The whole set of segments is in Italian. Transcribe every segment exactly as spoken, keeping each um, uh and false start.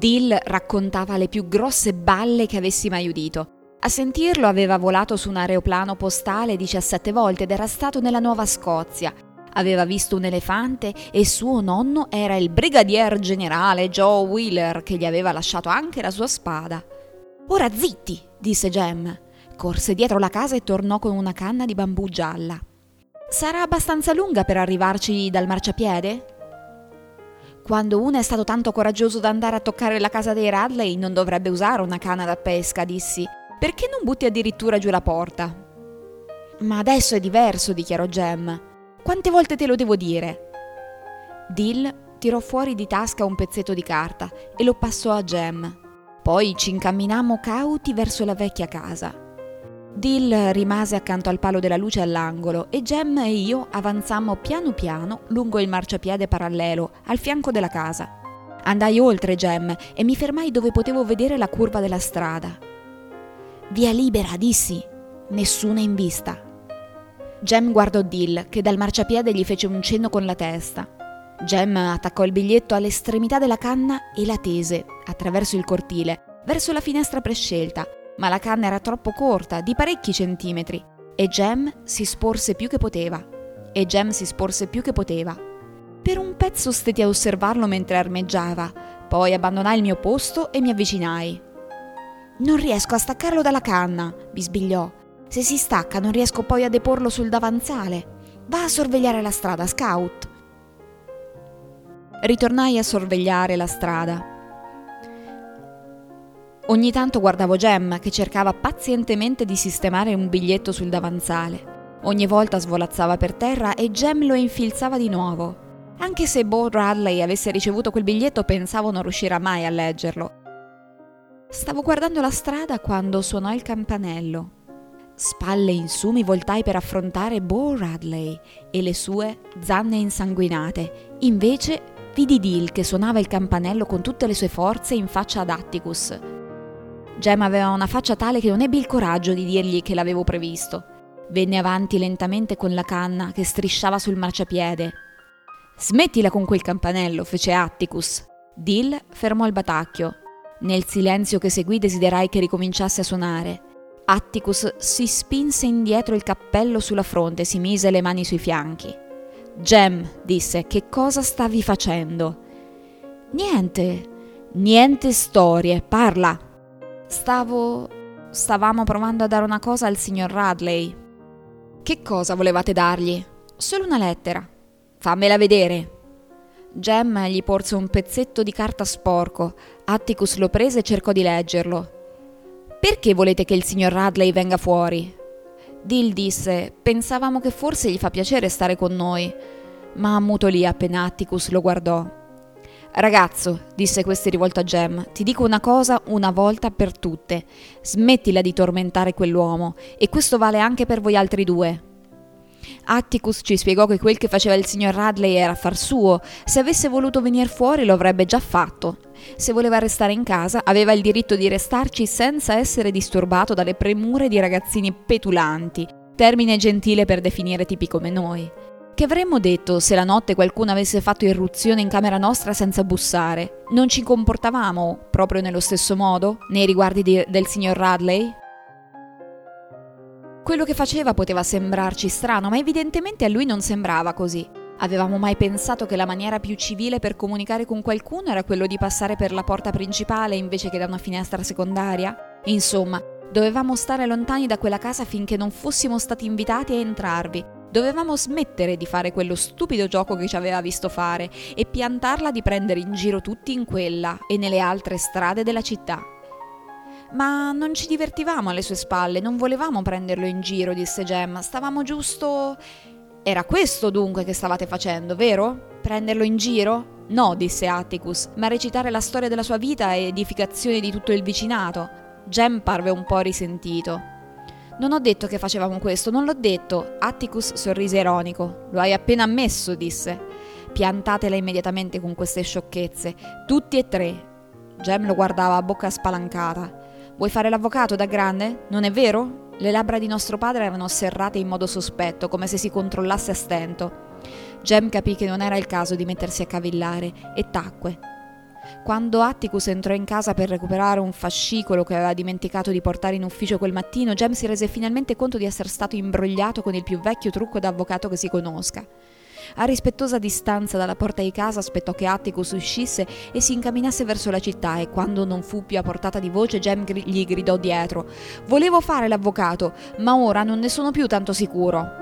Dill raccontava le più grosse balle che avessi mai udito. A sentirlo aveva volato su un aeroplano postale diciassette volte ed era stato nella Nuova Scozia. Aveva visto un elefante e suo nonno era il brigadier generale Joe Wheeler, che gli aveva lasciato anche la sua spada. «Ora zitti!» disse Jem. Corse dietro la casa e tornò con una canna di bambù gialla. «Sarà abbastanza lunga per arrivarci dal marciapiede?» «Quando uno è stato tanto coraggioso da andare a toccare la casa dei Radley non dovrebbe usare una canna da pesca», dissi. «Perché non butti addirittura giù la porta?» «Ma adesso è diverso», dichiarò Jem. «Quante volte te lo devo dire?» Dill tirò fuori di tasca un pezzetto di carta e lo passò a Jem. Poi ci incamminammo cauti verso la vecchia casa. Dill rimase accanto al palo della luce all'angolo e Jem e io avanzammo piano piano lungo il marciapiede parallelo al fianco della casa. Andai oltre Jem e mi fermai dove potevo vedere la curva della strada. «Via libera», dissi. «Nessuna in vista». Jem guardò Dill, che dal marciapiede gli fece un cenno con la testa. Jem attaccò il biglietto all'estremità della canna e la tese, attraverso il cortile, verso la finestra prescelta, ma la canna era troppo corta, di parecchi centimetri, e Jem si sporse più che poteva. E Jem si sporse più che poteva. Per un pezzo stetti a osservarlo mentre armeggiava, poi abbandonai il mio posto e mi avvicinai. «Non riesco a staccarlo dalla canna», bisbigliò. «Se si stacca non riesco poi a deporlo sul davanzale. Va a sorvegliare la strada, Scout». Ritornai a sorvegliare la strada. Ogni tanto guardavo Jem, che cercava pazientemente di sistemare un biglietto sul davanzale. Ogni volta svolazzava per terra e Jem lo infilzava di nuovo. Anche se Bo Radley avesse ricevuto quel biglietto, pensavo non riuscirà mai a leggerlo. Stavo guardando la strada quando suonò il campanello. Spalle in su mi voltai per affrontare Bo Radley e le sue zanne insanguinate. Invece vidi Dill che suonava il campanello con tutte le sue forze in faccia ad Atticus. Jem aveva una faccia tale che non ebbi il coraggio di dirgli che l'avevo previsto. Venne avanti lentamente con la canna che strisciava sul marciapiede. «Smettila con quel campanello», fece Atticus. Dill fermò il batacchio. Nel silenzio che seguì desiderai che ricominciasse a suonare. Atticus si spinse indietro il cappello sulla fronte e si mise le mani sui fianchi. «Jem», disse, «che cosa stavi facendo?» «Niente, niente storie, parla!» Stavo... stavamo provando a dare una cosa al signor Radley. «Che cosa volevate dargli?» «Solo una lettera». «Fammela vedere». Jem gli porse un pezzetto di carta sporco. Atticus lo prese e cercò di leggerlo. «Perché volete che il signor Radley venga fuori?» Dill disse: «Pensavamo che forse gli fa piacere stare con noi», ma ammutolì appena Atticus lo guardò. «Ragazzo», disse questi rivolto a Jem, «ti dico una cosa una volta per tutte. Smettila di tormentare quell'uomo, e questo vale anche per voi altri due». Atticus ci spiegò che quel che faceva il signor Radley era affar suo. Se avesse voluto venir fuori lo avrebbe già fatto. Se voleva restare in casa aveva il diritto di restarci senza essere disturbato dalle premure di ragazzini petulanti, termine gentile per definire tipi come noi. Che avremmo detto se la notte qualcuno avesse fatto irruzione in camera nostra senza bussare? Non ci comportavamo proprio nello stesso modo nei riguardi di, del signor Radley? Quello che faceva poteva sembrarci strano, ma evidentemente a lui non sembrava così. Avevamo mai pensato che la maniera più civile per comunicare con qualcuno era quello di passare per la porta principale invece che da una finestra secondaria? Insomma, dovevamo stare lontani da quella casa finché non fossimo stati invitati a entrarvi. Dovevamo smettere di fare quello stupido gioco che ci aveva visto fare e piantarla di prendere in giro tutti in quella e nelle altre strade della città. «Ma non ci divertivamo alle sue spalle, non volevamo prenderlo in giro», disse Jem. «Stavamo giusto...» «Era questo dunque che stavate facendo, vero? Prenderlo in giro?» «No», disse Atticus, «ma recitare la storia della sua vita e edificazione di tutto il vicinato». Jem parve un po' risentito. «Non ho detto che facevamo questo, non l'ho detto». Atticus sorrise ironico. «Lo hai appena ammesso», disse. «Piantatela immediatamente con queste sciocchezze, tutti e tre». Jem lo guardava a bocca spalancata. «Vuoi fare l'avvocato da grande? Non è vero?» Le labbra di nostro padre erano serrate in modo sospetto, come se si controllasse a stento. Jem capì che non era il caso di mettersi a cavillare e tacque. Quando Atticus entrò in casa per recuperare un fascicolo che aveva dimenticato di portare in ufficio quel mattino, Jem si rese finalmente conto di essere stato imbrogliato con il più vecchio trucco da avvocato che si conosca. A rispettosa distanza dalla porta di casa aspettò che Atticus uscisse e si incamminasse verso la città, e quando non fu più a portata di voce, Jem gri- gli gridò dietro: «Volevo fare l'avvocato, ma ora non ne sono più tanto sicuro».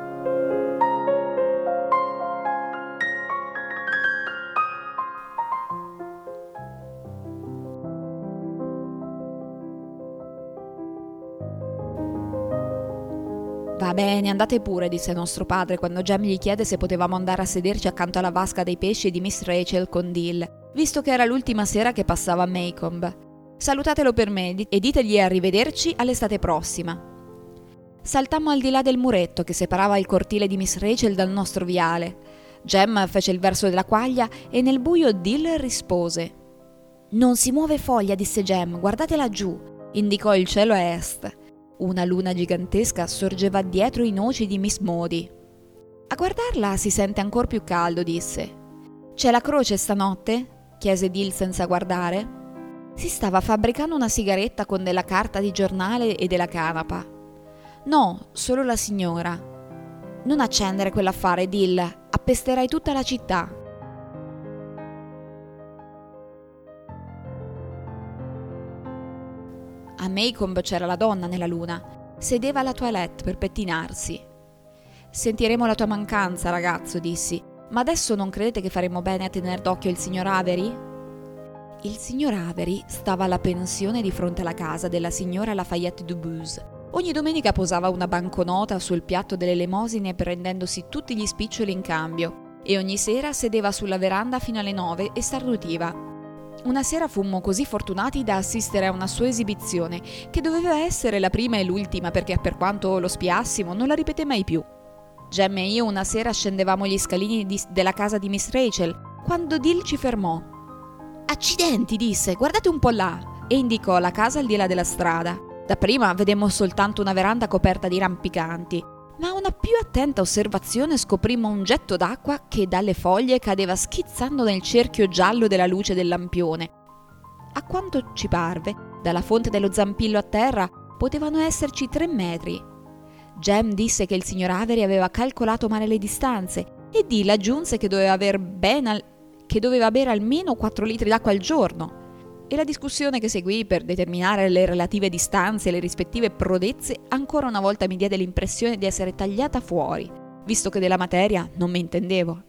«Va bene, andate pure», disse nostro padre quando Jem gli chiede se potevamo andare a sederci accanto alla vasca dei pesci di Miss Rachel con Dill, visto che era l'ultima sera che passava a Maycomb. «Salutatelo per me e ditegli arrivederci all'estate prossima». Saltammo al di là del muretto che separava il cortile di Miss Rachel dal nostro viale. Jem fece il verso della quaglia e nel buio Dill rispose. «Non si muove foglia», disse Jem, «guardate laggiù», indicò il cielo a est. Una luna gigantesca sorgeva dietro i noci di Miss Modi. «A guardarla si sente ancor più caldo», disse. «C'è la croce stanotte?» chiese Dill senza guardare. Si stava fabbricando una sigaretta con della carta di giornale e della canapa. «No, solo la signora». «Non accendere quell'affare, Dill, appesterai tutta la città». A Maycomb c'era la donna nella luna. Sedeva alla toilette per pettinarsi. «Sentiremo la tua mancanza, ragazzo», dissi. «Ma adesso non credete che faremmo bene a tener d'occhio il signor Avery?» Il signor Avery stava alla pensione di fronte alla casa della signora Lafayette Dubuse. Ogni domenica posava una banconota sul piatto delle elemosine prendendosi tutti gli spiccioli in cambio, e ogni sera sedeva sulla veranda fino alle nove e starnutiva. Una sera fummo così fortunati da assistere a una sua esibizione, che doveva essere la prima e l'ultima perché, per quanto lo spiassimo, non la ripeté mai più. Jem e io una sera scendevamo gli scalini di, della casa di Miss Rachel, quando Dill ci fermò. «Accidenti», disse, «guardate un po' là», e indicò la casa al di là della strada. Dapprima vedemmo soltanto una veranda coperta di rampicanti, ma a una più attenta osservazione scoprimmo un getto d'acqua che dalle foglie cadeva schizzando nel cerchio giallo della luce del lampione. A quanto ci parve, dalla fonte dello zampillo a terra potevano esserci tre metri. Jem disse che il signor Avery aveva calcolato male le distanze e Dill aggiunse che doveva, aver ben al- che doveva bere almeno quattro litri d'acqua al giorno. E la discussione che seguì per determinare le relative distanze e le rispettive prodezze ancora una volta mi diede l'impressione di essere tagliata fuori, visto che della materia non mi intendevo.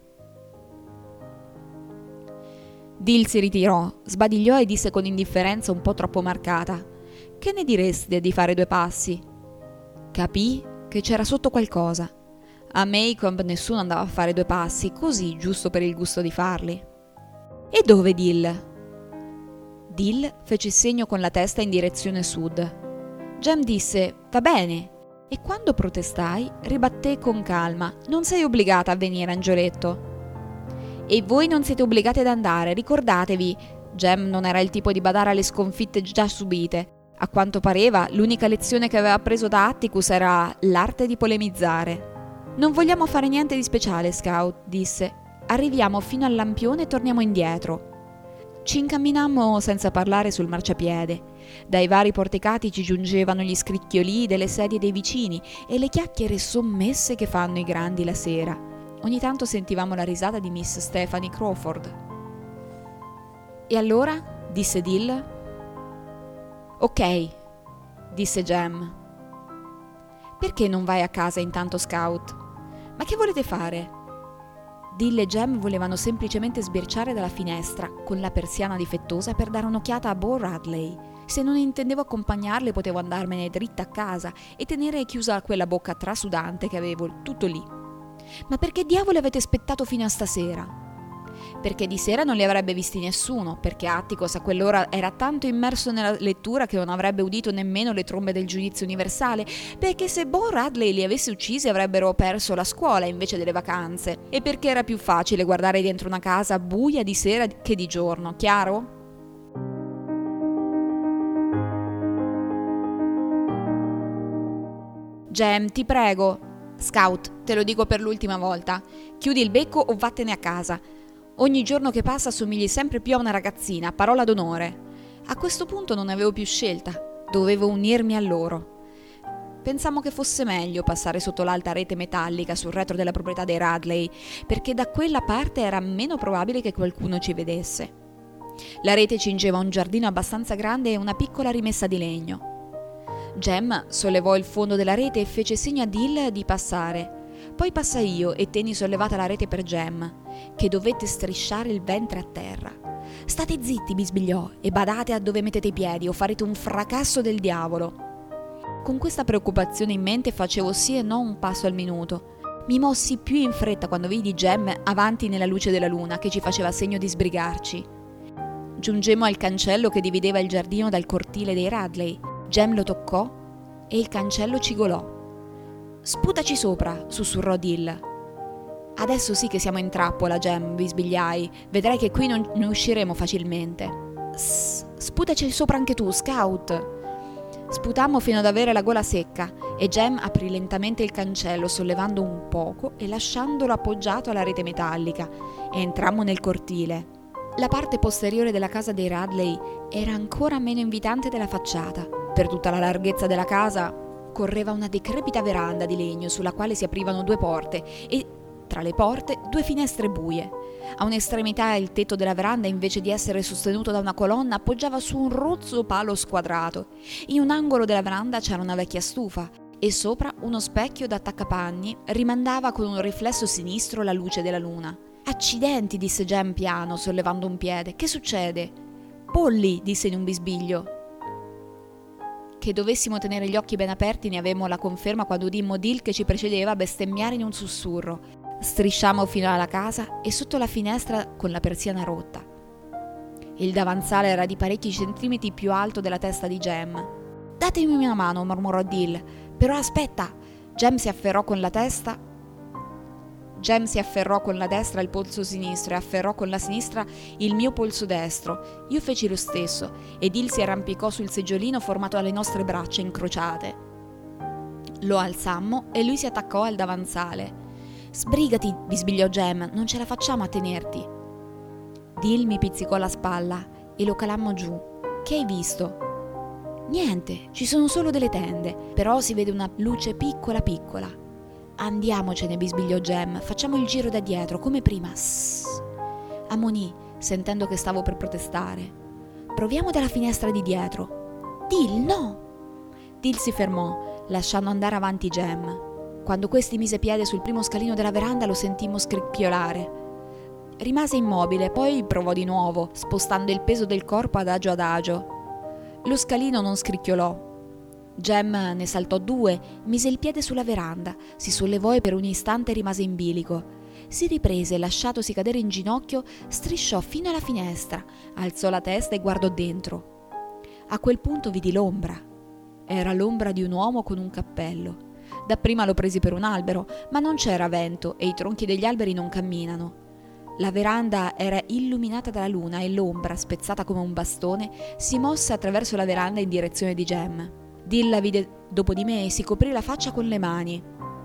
Dill si ritirò, sbadigliò e disse con indifferenza un po' troppo marcata: «Che ne direste di fare due passi?» Capii che c'era sotto qualcosa. A Maycomb nessuno andava a fare due passi, così, giusto per il gusto di farli. «E dove, Dill?» Dill fece segno con la testa in direzione sud. Jem disse: «Va bene», e quando protestai ribatté con calma: «Non sei obbligata a venire, angioletto». «E voi non siete obbligati ad andare, ricordatevi». Jem non era il tipo di badare alle sconfitte già subite. A quanto pareva, l'unica lezione che aveva preso da Atticus era l'arte di polemizzare. «Non vogliamo fare niente di speciale, Scout», disse. «Arriviamo fino al lampione e torniamo indietro». Ci incamminammo senza parlare sul marciapiede. Dai vari porticati ci giungevano gli scricchiolii delle sedie dei vicini e le chiacchiere sommesse che fanno i grandi la sera. Ogni tanto sentivamo la risata di Miss Stephanie Crawford. «E allora?» disse Dill. «Ok», disse Jem. «Perché non vai a casa intanto, Scout? Ma che volete fare?» Dill e Jem volevano semplicemente sbirciare dalla finestra con la persiana difettosa per dare un'occhiata a Bo Radley. Se non intendevo accompagnarle potevo andarmene dritta a casa e tenere chiusa quella bocca trasudante che avevo tutto lì. «Ma perché diavolo avete aspettato fino a stasera?» «Perché di sera non li avrebbe visti nessuno, perché Atticus a quell'ora era tanto immerso nella lettura che non avrebbe udito nemmeno le trombe del giudizio universale, perché se Bo Radley li avesse uccisi avrebbero perso la scuola invece delle vacanze, e perché era più facile guardare dentro una casa buia di sera che di giorno, chiaro?» «Jem, ti prego». «Scout, te lo dico per l'ultima volta, chiudi il becco o vattene a casa. Ogni giorno che passa assomigli sempre più a una ragazzina, parola d'onore. A questo punto non avevo più scelta, dovevo unirmi a loro. Pensammo che fosse meglio passare sotto l'alta rete metallica sul retro della proprietà dei Radley, perché da quella parte era meno probabile che qualcuno ci vedesse. La rete cingeva un giardino abbastanza grande e una piccola rimessa di legno. Jem sollevò il fondo della rete e fece segno a Dill di passare. Poi passai io e tenni sollevata la rete per Jem, che dovette strisciare il ventre a terra. «State zitti», bisbigliò, «e badate a dove mettete i piedi o farete un fracasso del diavolo». Con questa preoccupazione in mente facevo sì e no un passo al minuto. Mi mossi più in fretta quando vidi Jem avanti nella luce della luna che ci faceva segno di sbrigarci. Giungemmo al cancello che divideva il giardino dal cortile dei Radley. Jem lo toccò e il cancello cigolò. «Sputaci sopra», sussurrò Dill. «Adesso sì che siamo in trappola, Jem», bisbigliai. «Vedrai che qui non ne usciremo facilmente». «Sss, sputaci sopra anche tu, Scout». Sputammo fino ad avere la gola secca e Jem aprì lentamente il cancello sollevando un poco e lasciandolo appoggiato alla rete metallica e entrammo nel cortile. La parte posteriore della casa dei Radley era ancora meno invitante della facciata. Per tutta la larghezza della casa correva una decrepita veranda di legno sulla quale si aprivano due porte e tra le porte due finestre buie. A un'estremità il tetto della veranda, invece di essere sostenuto da una colonna, appoggiava su un rozzo palo squadrato. In un angolo della veranda c'era una vecchia stufa e sopra uno specchio da attaccapanni rimandava con un riflesso sinistro la luce della luna. «Accidenti», disse Jem piano, sollevando un piede. «Che succede?» «Polli», disse in un bisbiglio. Che dovessimo tenere gli occhi ben aperti ne avemmo la conferma quando udimmo Dill che ci precedeva bestemmiare in un sussurro. Strisciammo fino alla casa e sotto la finestra con la persiana rotta. Il davanzale era di parecchi centimetri più alto della testa di Jem. «Datemi una mano», mormorò Dill. «Però aspetta!» Jem si afferrò con la testa. Jem si afferrò con la destra il polso sinistro e afferrò con la sinistra il mio polso destro. Io feci lo stesso e Dill si arrampicò sul seggiolino formato dalle nostre braccia incrociate. Lo alzammo e lui si attaccò al davanzale. «Sbrigati», bisbigliò Jem, «non ce la facciamo a tenerti». Dill mi pizzicò la spalla e lo calammo giù. «Che hai visto?» «Niente, ci sono solo delle tende, però si vede una luce piccola piccola». «Andiamocene», bisbigliò Jem, «facciamo il giro da dietro, come prima». «Sss». Ammonì, sentendo che stavo per protestare. «Proviamo dalla finestra di dietro». «Dill, no!» Dill si fermò, lasciando andare avanti Jem. Quando questi mise piede sul primo scalino della veranda lo sentimmo scricchiolare. Rimase immobile, poi provò di nuovo, spostando il peso del corpo adagio adagio. Lo scalino non scricchiolò. Jem ne saltò due, mise il piede sulla veranda, si sollevò e per un istante rimase in bilico. Si riprese e lasciatosi cadere in ginocchio, strisciò fino alla finestra, alzò la testa e guardò dentro. A quel punto vidi l'ombra. Era l'ombra di un uomo con un cappello. Dapprima lo presi per un albero, ma non c'era vento e i tronchi degli alberi non camminano. La veranda era illuminata dalla luna e l'ombra, spezzata come un bastone, si mosse attraverso la veranda in direzione di Jem. Dill la vide dopo di me e si coprì la faccia con le mani.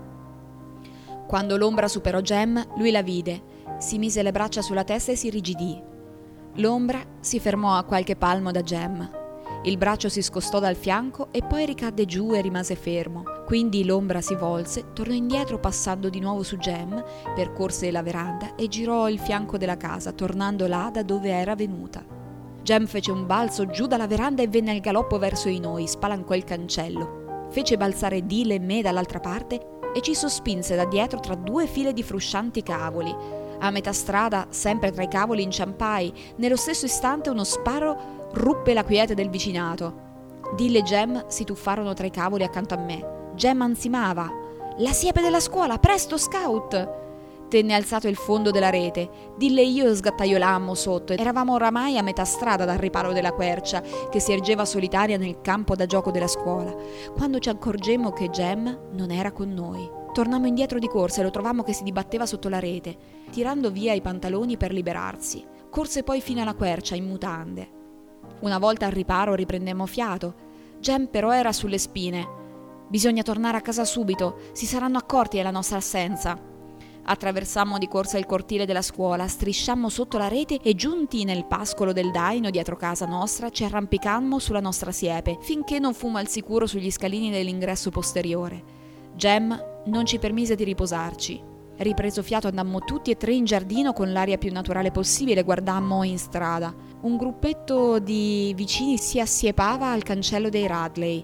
Quando l'ombra superò Jem, lui la vide, si mise le braccia sulla testa e si irrigidì. L'ombra si fermò a qualche palmo da Jem. Il braccio si scostò dal fianco e poi ricadde giù e rimase fermo. Quindi l'ombra si volse, tornò indietro passando di nuovo su Jem, percorse la veranda e girò il fianco della casa, tornando là da dove era venuta. Jem fece un balzo giù dalla veranda e venne al galoppo verso di noi, spalancò il cancello. Fece balzare Dill e me dall'altra parte e ci sospinse da dietro tra due file di fruscianti cavoli. A metà strada, sempre tra i cavoli, inciampai. Nello stesso istante uno sparo ruppe la quiete del vicinato. Dill e Jem si tuffarono tra i cavoli accanto a me. Jem ansimava. «La siepe della scuola, presto, Scout!» Tenne alzato il fondo della rete. Dill e io sgattaiolammo sotto. Eravamo oramai a metà strada dal riparo della quercia, che si ergeva solitaria nel campo da gioco della scuola, quando ci accorgemmo che Jem non era con noi. Tornammo indietro di corsa e lo trovammo che si dibatteva sotto la rete, tirando via i pantaloni per liberarsi. Corse poi fino alla quercia, in mutande. Una volta al riparo riprendemmo fiato. Jem però era sulle spine. «Bisogna tornare a casa subito, si saranno accorti della nostra assenza». Attraversammo di corsa il cortile della scuola, strisciammo sotto la rete e giunti nel pascolo del daino dietro casa nostra ci arrampicammo sulla nostra siepe, finché non fummo al sicuro sugli scalini dell'ingresso posteriore. Jem non ci permise di riposarci. Ripreso fiato andammo tutti e tre in giardino con l'aria più naturale possibile, guardammo in strada. Un gruppetto di vicini si assiepava al cancello dei Radley.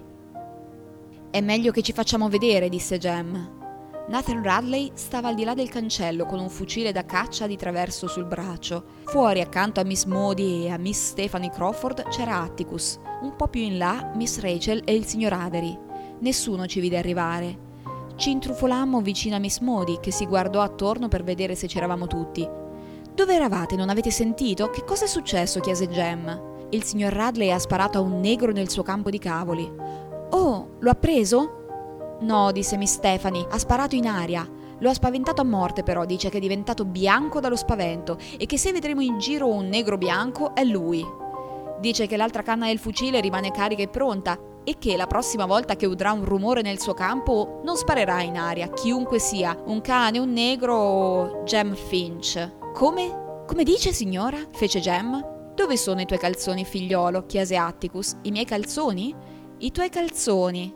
«È meglio che ci facciamo vedere», disse Jem. Nathan Radley stava al di là del cancello con un fucile da caccia di traverso sul braccio. Fuori, accanto a Miss Maudie e a Miss Stephanie Crawford, c'era Atticus. Un po' più in là, Miss Rachel e il signor Avery. Nessuno ci vide arrivare. Ci intrufolammo vicino a Miss Maudie, che si guardò attorno per vedere se c'eravamo tutti. «Dove eravate? Non avete sentito? Che cosa è successo?» chiese Jem. «Il signor Radley ha sparato a un negro nel suo campo di cavoli». «Oh, lo ha preso?» «No», disse Miss Stephanie, «ha sparato in aria. Lo ha spaventato a morte però, dice che è diventato bianco dallo spavento e che se vedremo in giro un negro bianco è lui. Dice che l'altra canna del fucile rimane carica e pronta e che la prossima volta che udrà un rumore nel suo campo non sparerà in aria, chiunque sia, un cane, un negro o Jem Finch». «Come? Come dice, signora?» fece Jem. «Dove sono i tuoi calzoni, figliolo?» chiese Atticus. «I miei calzoni?» «I tuoi calzoni».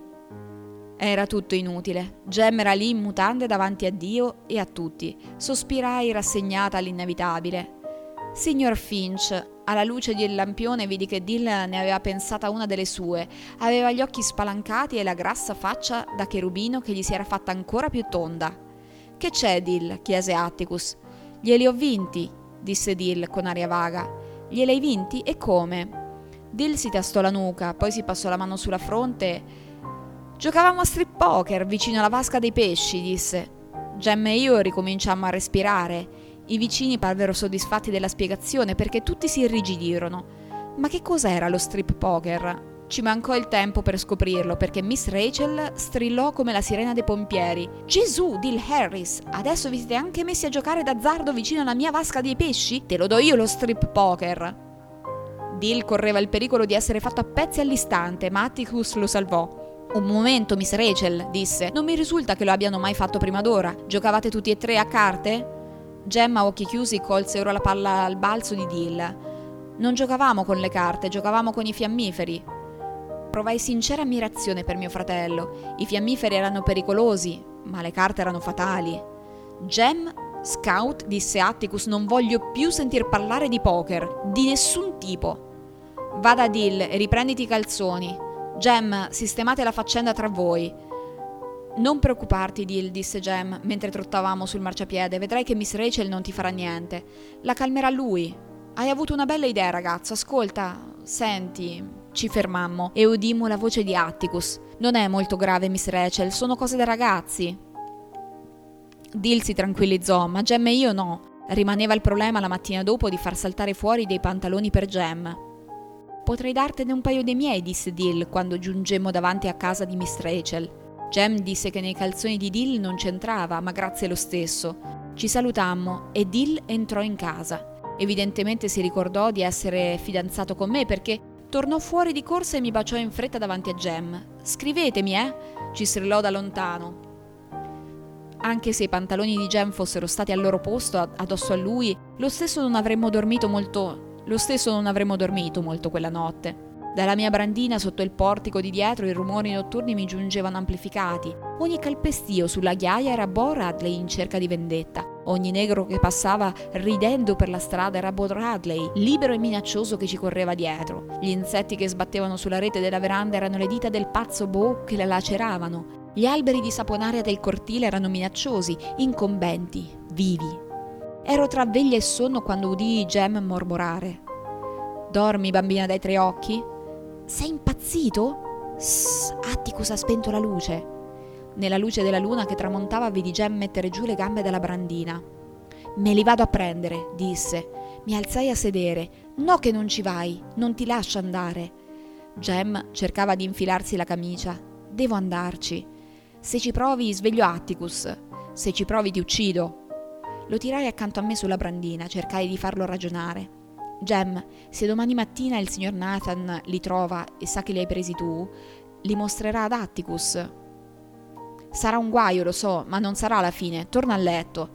Era tutto inutile. Jem era lì in mutande davanti a Dio e a tutti. Sospirai rassegnata all'inevitabile. «Signor Finch», alla luce del lampione vidi che Dill ne aveva pensata una delle sue. Aveva gli occhi spalancati e la grassa faccia da cherubino che gli si era fatta ancora più tonda. «Che c'è, Dill?» chiese Atticus. «Glieli ho vinti», disse Dill con aria vaga. «Glieli hai vinti? E come?» Dill si tastò la nuca, poi si passò la mano sulla fronte. «Giocavamo a strip poker vicino alla vasca dei pesci», disse. Jem e io ricominciammo a respirare. I vicini parvero soddisfatti della spiegazione perché tutti si irrigidirono. Ma che cos'era lo strip poker? Ci mancò il tempo per scoprirlo perché Miss Rachel strillò come la sirena dei pompieri. «Gesù, Dill Harris, adesso vi siete anche messi a giocare d'azzardo vicino alla mia vasca dei pesci? Te lo do io lo strip poker!» Dill correva il pericolo di essere fatto a pezzi all'istante, ma Atticus lo salvò. «Un momento, Miss Rachel», disse. «Non mi risulta che lo abbiano mai fatto prima d'ora. Giocavate tutti e tre a carte?» Jem, a occhi chiusi, colse ora la palla al balzo di Dill. «Non giocavamo con le carte, giocavamo con i fiammiferi». Provai sincera ammirazione per mio fratello. I fiammiferi erano pericolosi, ma le carte erano fatali. «Jem, Scout», disse Atticus, «non voglio più sentir parlare di poker, di nessun tipo. Vada Dill e riprenditi i calzoni. Jem, sistemate la faccenda tra voi». «Non preoccuparti, Dill», disse Jem mentre trottavamo sul marciapiede. «Vedrai che Miss Rachel non ti farà niente. La calmerà lui. Hai avuto una bella idea, ragazzo. Ascolta, senti...» Ci fermammo e udimmo la voce di Atticus. «Non è molto grave, Miss Rachel, sono cose da ragazzi». Dill si tranquillizzò, ma Jem e io no. Rimaneva il problema la mattina dopo di far saltare fuori dei pantaloni per Jem. «Potrei dartene un paio dei miei», disse Dill quando giungemmo davanti a casa di Miss Rachel. Jem disse che nei calzoni di Dill non c'entrava, ma grazie lo stesso. Ci salutammo e Dill entrò in casa. Evidentemente si ricordò di essere fidanzato con me perché tornò fuori di corsa e mi baciò in fretta davanti a Jem. «Scrivetemi, eh?» ci strillò da lontano. Anche se i pantaloni di Jem fossero stati al loro posto addosso a lui, lo stesso non avremmo dormito molto, lo stesso non avremmo dormito molto quella notte. Dalla mia brandina sotto il portico di dietro i rumori notturni mi giungevano amplificati. Ogni calpestio sulla ghiaia era Bo Radley in cerca di vendetta. Ogni negro che passava ridendo per la strada era Bo Radley, libero e minaccioso che ci correva dietro. Gli insetti che sbattevano sulla rete della veranda erano le dita del pazzo Bo che la laceravano. Gli alberi di saponaria del cortile erano minacciosi, incombenti, vivi. Ero tra veglia e sonno quando udii Jem mormorare. «Dormi, bambina dai tre occhi?» «Sei impazzito?» «Sss, Atticus ha spento la luce». Nella luce della luna che tramontava vidi Jem mettere giù le gambe dalla brandina. «Me li vado a prendere», disse. Mi alzai a sedere. «No che non ci vai, non ti lascio andare». Jem cercava di infilarsi la camicia. «Devo andarci. Se ci provi sveglio Atticus. Se ci provi ti uccido». Lo tirai accanto a me sulla brandina, cercai di farlo ragionare. «Jem, se domani mattina il signor Nathan li trova e sa che li hai presi tu, li mostrerà ad Atticus. Sarà un guaio, lo so, ma non sarà la fine. Torna a letto».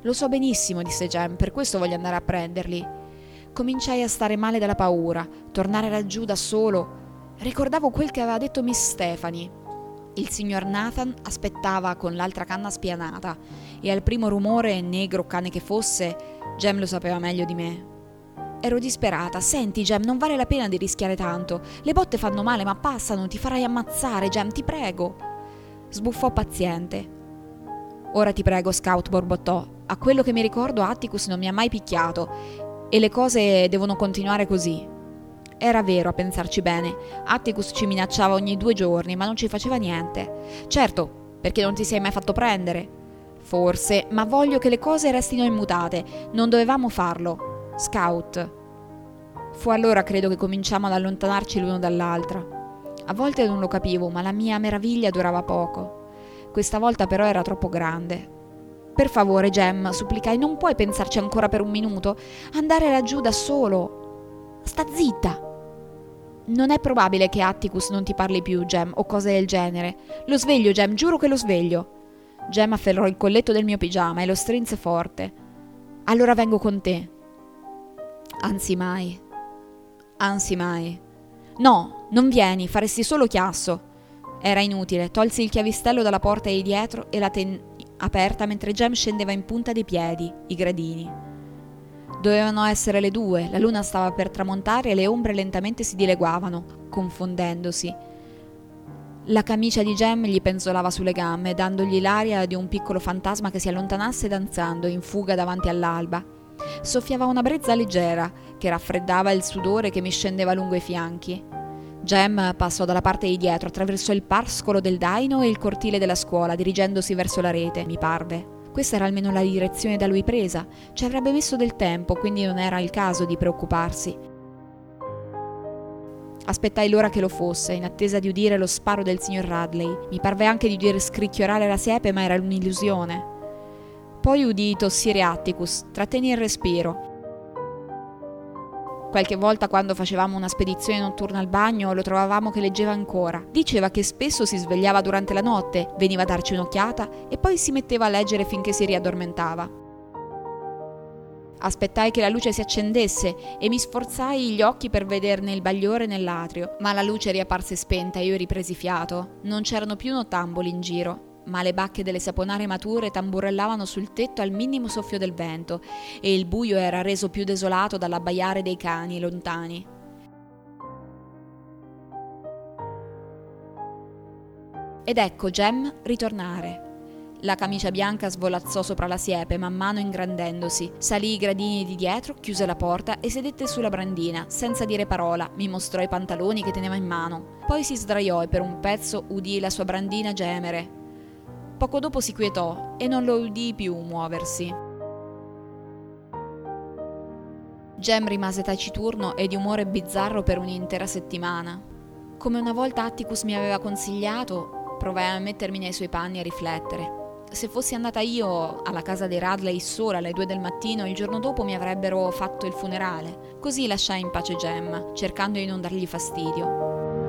Lo so benissimo, disse Jem, per questo voglio andare a prenderli. Cominciai a stare male dalla paura, tornare laggiù da solo. Ricordavo quel che aveva detto Miss Stephanie. Il signor Nathan aspettava con l'altra canna spianata e al primo rumore, negro cane che fosse, Jem lo sapeva meglio di me. Ero disperata. Senti, Jem, non vale la pena di rischiare tanto. Le botte fanno male, ma passano, ti farai ammazzare, Jem, ti prego. Sbuffò paziente. Ora ti prego, Scout, borbottò. A quello che mi ricordo Atticus non mi ha mai picchiato e le cose devono continuare così. Era vero, a pensarci bene. Atticus ci minacciava ogni due giorni, ma non ci faceva niente. Certo, perché non ti sei mai fatto prendere. Forse, ma voglio che le cose restino immutate. Non dovevamo farlo. Scout. Fu allora, credo, che cominciamo ad allontanarci l'uno dall'altra. A volte non lo capivo, ma la mia meraviglia durava poco. Questa volta però era troppo grande. Per favore, Jem, supplicai, non puoi pensarci ancora per un minuto? Andare laggiù da solo. Sta zitta. Non è probabile che Atticus non ti parli più, Jem, o cose del genere. Lo sveglio, Jem, giuro che lo sveglio. Jem afferrò il colletto del mio pigiama e lo strinse forte. Allora vengo con te. Anzi mai. Anzi mai. No, non vieni, faresti solo chiasso. Era inutile, tolsi il chiavistello dalla porta di dietro e la tenni aperta mentre Jem scendeva in punta dei piedi, i gradini. Dovevano essere le due, la luna stava per tramontare e le ombre lentamente si dileguavano, confondendosi. La camicia di Jem gli penzolava sulle gambe, dandogli l'aria di un piccolo fantasma che si allontanasse danzando in fuga davanti all'alba. Soffiava una brezza leggera che raffreddava il sudore che mi scendeva lungo i fianchi. Jem passò dalla parte di dietro, attraversò il pascolo del daino e il cortile della scuola, dirigendosi verso la rete, mi parve. Questa era almeno la direzione da lui presa. Ci avrebbe messo del tempo, quindi non era il caso di preoccuparsi. Aspettai l'ora che lo fosse, in attesa di udire lo sparo del signor Radley. Mi parve anche di udire scricchiolare la siepe, ma era un'illusione. Poi udii tossire Atticus, trattenni il respiro. Qualche volta, quando facevamo una spedizione notturna al bagno, lo trovavamo che leggeva ancora. Diceva che spesso si svegliava durante la notte, veniva a darci un'occhiata e poi si metteva a leggere finché si riaddormentava. Aspettai che la luce si accendesse e mi sforzai gli occhi per vederne il bagliore nell'atrio, ma la luce riapparse spenta e io ripresi fiato. Non c'erano più nottamboli in giro, ma le bacche delle saponare mature tamburellavano sul tetto al minimo soffio del vento e il buio era reso più desolato dall'abbaiare dei cani lontani. Ed ecco Jem ritornare. La camicia bianca svolazzò sopra la siepe, man mano ingrandendosi. Salì i gradini di dietro, chiuse la porta e sedette sulla brandina, senza dire parola. Mi mostrò i pantaloni che teneva in mano. Poi si sdraiò e per un pezzo udii la sua brandina gemere. Poco dopo si quietò e non lo udii più muoversi. Jem rimase taciturno e di umore bizzarro per un'intera settimana. Come una volta Atticus mi aveva consigliato, provai a mettermi nei suoi panni e a riflettere. Se fossi andata io alla casa dei Radley sola alle due del mattino, il giorno dopo mi avrebbero fatto il funerale. Così lasciai in pace Jem, cercando di non dargli fastidio.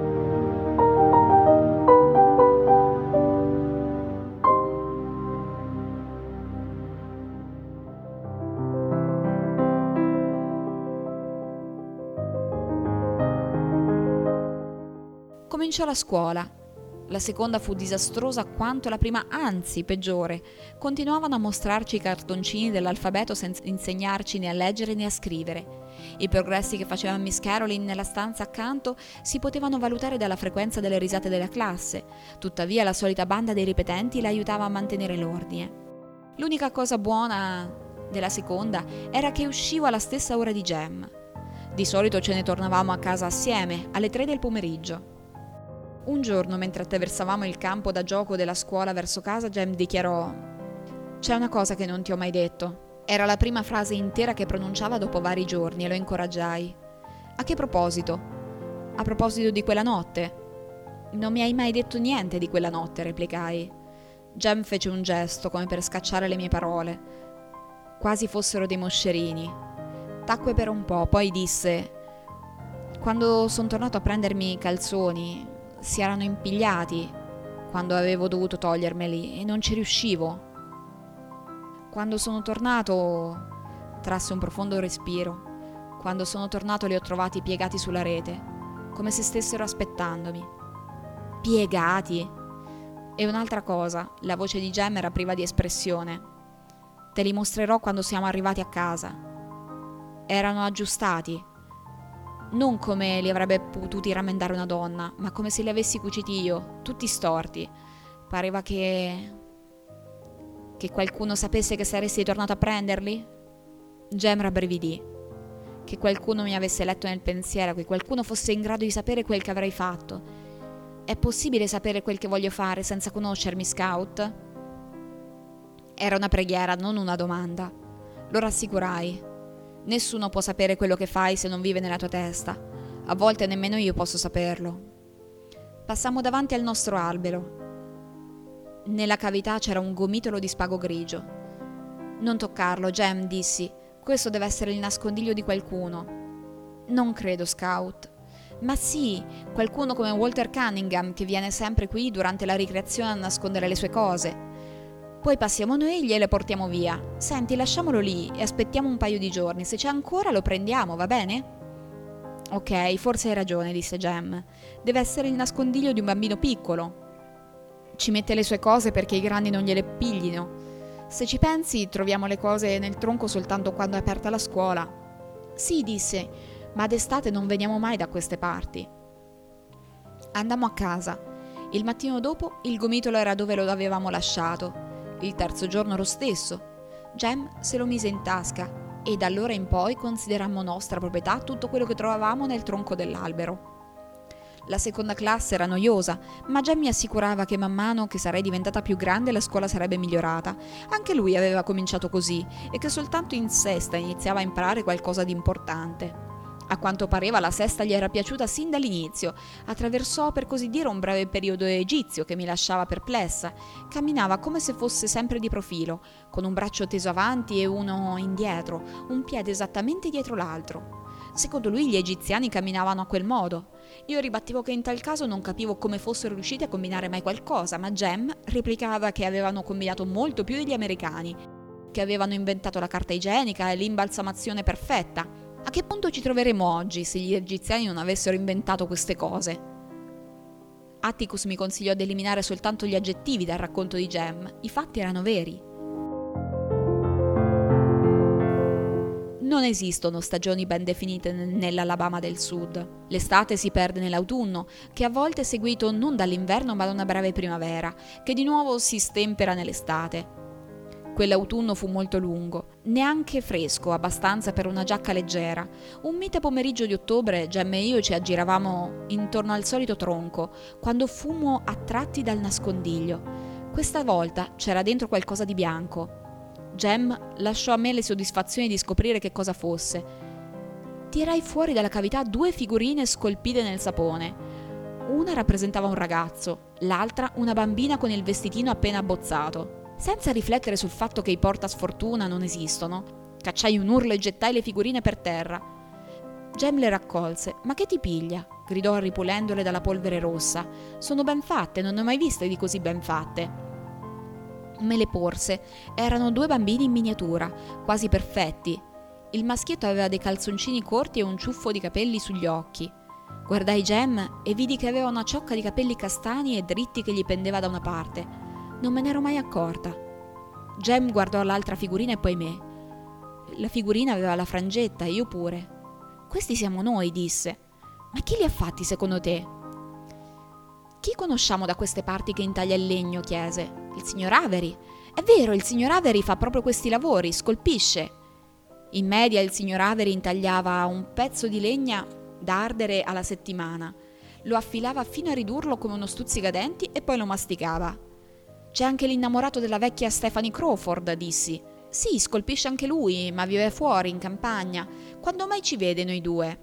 Cominciò la scuola. La seconda fu disastrosa quanto la prima, anzi peggiore. Continuavano a mostrarci i cartoncini dell'alfabeto senza insegnarci né a leggere né a scrivere. I progressi che faceva Miss Caroline nella stanza accanto si potevano valutare dalla frequenza delle risate della classe. Tuttavia la solita banda dei ripetenti la aiutava a mantenere l'ordine. L'unica cosa buona della seconda era che uscivo alla stessa ora di Jem. Di solito ce ne tornavamo a casa assieme, alle tre del pomeriggio. Un giorno, mentre attraversavamo il campo da gioco della scuola verso casa, Jem dichiarò: «C'è una cosa che non ti ho mai detto». Era la prima frase intera che pronunciava dopo vari giorni e lo incoraggiai. «A che proposito?» «A proposito di quella notte». «Non mi hai mai detto niente di quella notte», replicai. Jem fece un gesto come per scacciare le mie parole, quasi fossero dei moscerini. Tacque per un po', poi disse: «Quando sono tornato a prendermi i calzoni si erano impigliati quando avevo dovuto togliermeli e non ci riuscivo». Quando sono tornato, trasse un profondo respiro. Quando sono tornato li ho trovati piegati sulla rete, come se stessero aspettandomi. Piegati? E un'altra cosa, la voce di Jem era priva di espressione. Te li mostrerò quando siamo arrivati a casa. Erano aggiustati. Non come li avrebbe potuti rammendare una donna, ma come se li avessi cuciti io, tutti storti. Pareva che... che qualcuno sapesse che saresti tornato a prenderli? Jem rabbrividì. Che qualcuno mi avesse letto nel pensiero, che qualcuno fosse in grado di sapere quel che avrei fatto. È possibile sapere quel che voglio fare senza conoscermi, Scout? Era una preghiera, non una domanda. Lo rassicurai. Nessuno può sapere quello che fai se non vive nella tua testa. A volte nemmeno io posso saperlo. Passammo davanti al nostro albero. Nella cavità c'era un gomitolo di spago grigio. Non toccarlo, Jem, dissi. Questo deve essere il nascondiglio di qualcuno. Non credo, Scout. Ma sì, qualcuno come Walter Cunningham che viene sempre qui durante la ricreazione a nascondere le sue cose. Poi passiamo noi e gliele portiamo via. Senti, lasciamolo lì e aspettiamo un paio di giorni. Se c'è ancora lo prendiamo, va bene? Ok, forse hai ragione, disse Jem. Deve essere il nascondiglio di un bambino piccolo. Ci mette le sue cose perché i grandi non gliele piglino. Se ci pensi, troviamo le cose nel tronco soltanto quando è aperta la scuola. Sì, disse, ma d'estate non veniamo mai da queste parti. Andammo a casa. Il mattino dopo il gomitolo era dove lo avevamo lasciato. Il terzo giorno lo stesso. Jem se lo mise in tasca e da allora in poi considerammo nostra proprietà tutto quello che trovavamo nel tronco dell'albero. La seconda classe era noiosa, ma Jem mi assicurava che man mano che sarei diventata più grande la scuola sarebbe migliorata. Anche lui aveva cominciato così e che soltanto in sesta iniziava a imparare qualcosa di importante. A quanto pareva la sesta gli era piaciuta sin dall'inizio. Attraversò per così dire un breve periodo egizio che mi lasciava perplessa. Camminava come se fosse sempre di profilo, con un braccio teso avanti e uno indietro, un piede esattamente dietro l'altro. Secondo lui gli egiziani camminavano a quel modo. Io ribattevo che in tal caso non capivo come fossero riusciti a combinare mai qualcosa, ma Jem replicava che avevano combinato molto più degli americani, che avevano inventato la carta igienica e l'imbalsamazione perfetta. A che punto ci troveremo oggi se gli egiziani non avessero inventato queste cose? Atticus mi consigliò di eliminare soltanto gli aggettivi dal racconto di Jem. I fatti erano veri. Non esistono stagioni ben definite nell'Alabama del Sud. L'estate si perde nell'autunno, che a volte è seguito non dall'inverno ma da una breve primavera, che di nuovo si stempera nell'estate. Quell'autunno fu molto lungo, neanche fresco abbastanza per una giacca leggera. Un mite pomeriggio di ottobre, Jem e io ci aggiravamo intorno al solito tronco, quando fummo attratti dal nascondiglio. Questa volta c'era dentro qualcosa di bianco. Jem lasciò a me le soddisfazioni di scoprire che cosa fosse. Tirai fuori dalla cavità due figurine scolpite nel sapone. Una rappresentava un ragazzo, l'altra una bambina con il vestitino appena abbozzato. Senza riflettere sul fatto che i portasfortuna non esistono, cacciai un urlo e gettai le figurine per terra. Jem le raccolse. «Ma che ti piglia?» gridò ripulendole dalla polvere rossa. «Sono ben fatte, non ne ho mai viste di così ben fatte». Me le porse. Erano due bambini in miniatura, quasi perfetti. Il maschietto aveva dei calzoncini corti e un ciuffo di capelli sugli occhi. Guardai Jem e vidi che aveva una ciocca di capelli castani e dritti che gli pendeva da una parte. Non me n'ero mai accorta. Jem guardò l'altra figurina e poi me. La figurina aveva la frangetta, io pure. «Questi siamo noi», disse. «Ma chi li ha fatti secondo te?» «Chi conosciamo da queste parti che intaglia il legno?» chiese. «Il signor Avery». «È vero, il signor Avery fa proprio questi lavori, scolpisce». In media il signor Avery intagliava un pezzo di legna da ardere alla settimana. Lo affilava fino a ridurlo come uno stuzzicadenti e poi lo masticava. «C'è anche l'innamorato della vecchia Stephanie Crawford», dissi. «Sì, scolpisce anche lui, ma vive fuori, in campagna. Quando mai ci vede noi due?»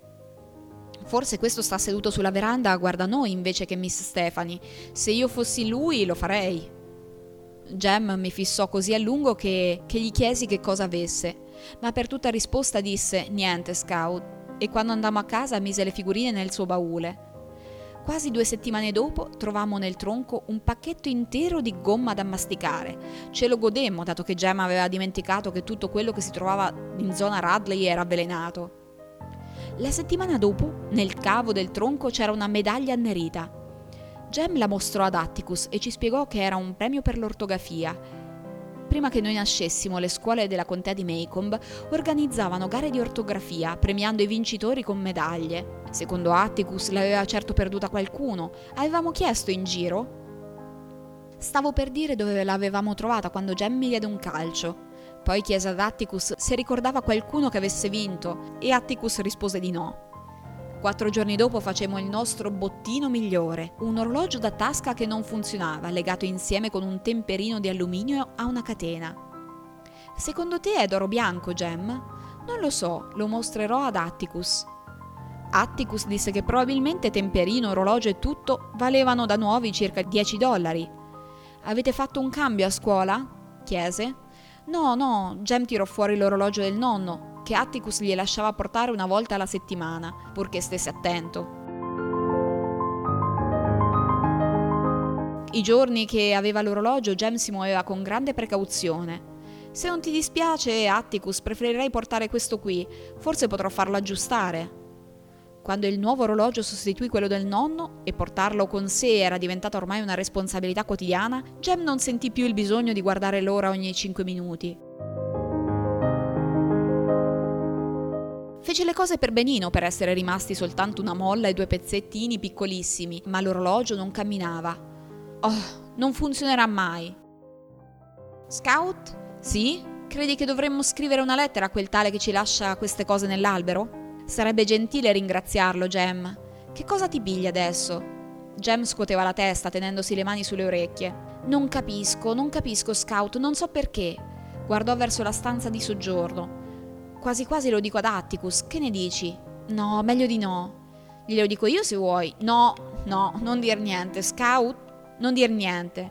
«Forse questo sta seduto sulla veranda, guarda noi invece che Miss Stephanie. Se io fossi lui, lo farei». Jem mi fissò così a lungo che, che gli chiesi che cosa avesse, ma per tutta risposta disse «Niente, Scout», e quando andammo a casa mise le figurine nel suo baule. Quasi due settimane dopo trovammo nel tronco un pacchetto intero di gomma da masticare. Ce lo godemmo, dato che Jem aveva dimenticato che tutto quello che si trovava in zona Radley era avvelenato. La settimana dopo, nel cavo del tronco c'era una medaglia annerita. Jem la mostrò ad Atticus e ci spiegò che era un premio per l'ortografia. Prima che noi nascessimo, le scuole della contea di Maycomb organizzavano gare di ortografia, premiando i vincitori con medaglie. Secondo Atticus l'aveva certo perduta qualcuno. Avevamo chiesto in giro. Stavo per dire dove l'avevamo trovata quando Jem mi diede un calcio. Poi chiese ad Atticus se ricordava qualcuno che avesse vinto e Atticus rispose di no. Quattro giorni dopo facemmo il nostro bottino migliore, un orologio da tasca che non funzionava, legato insieme con un temperino di alluminio a una catena. Secondo te è d'oro bianco, Jem? Non lo so, lo mostrerò ad Atticus. Atticus disse che probabilmente temperino, orologio e tutto valevano da nuovi circa dieci dollari. Avete fatto un cambio a scuola? Chiese. No, no, Jem tirò fuori l'orologio del nonno, che Atticus gli lasciava portare una volta alla settimana, purché stesse attento. I giorni che aveva l'orologio, Jem si muoveva con grande precauzione. Se non ti dispiace, Atticus, preferirei portare questo qui, forse potrò farlo aggiustare. Quando il nuovo orologio sostituì quello del nonno e portarlo con sé era diventata ormai una responsabilità quotidiana, Jem non sentì più il bisogno di guardare l'ora ogni cinque minuti. Fece le cose per benino per essere rimasti soltanto una molla e due pezzettini piccolissimi, ma l'orologio non camminava. Oh, non funzionerà mai. Scout? Sì? Credi che dovremmo scrivere una lettera a quel tale che ci lascia queste cose nell'albero? Sarebbe gentile ringraziarlo, Jem. Che cosa ti piglia adesso? Jem scuoteva la testa tenendosi le mani sulle orecchie. Non capisco, non capisco, Scout, non so perché. Guardò verso la stanza di soggiorno. Quasi quasi lo dico ad Atticus, che ne dici? No, meglio di no. Glielo dico io se vuoi. No, no, non dir niente. Scout, non dir niente.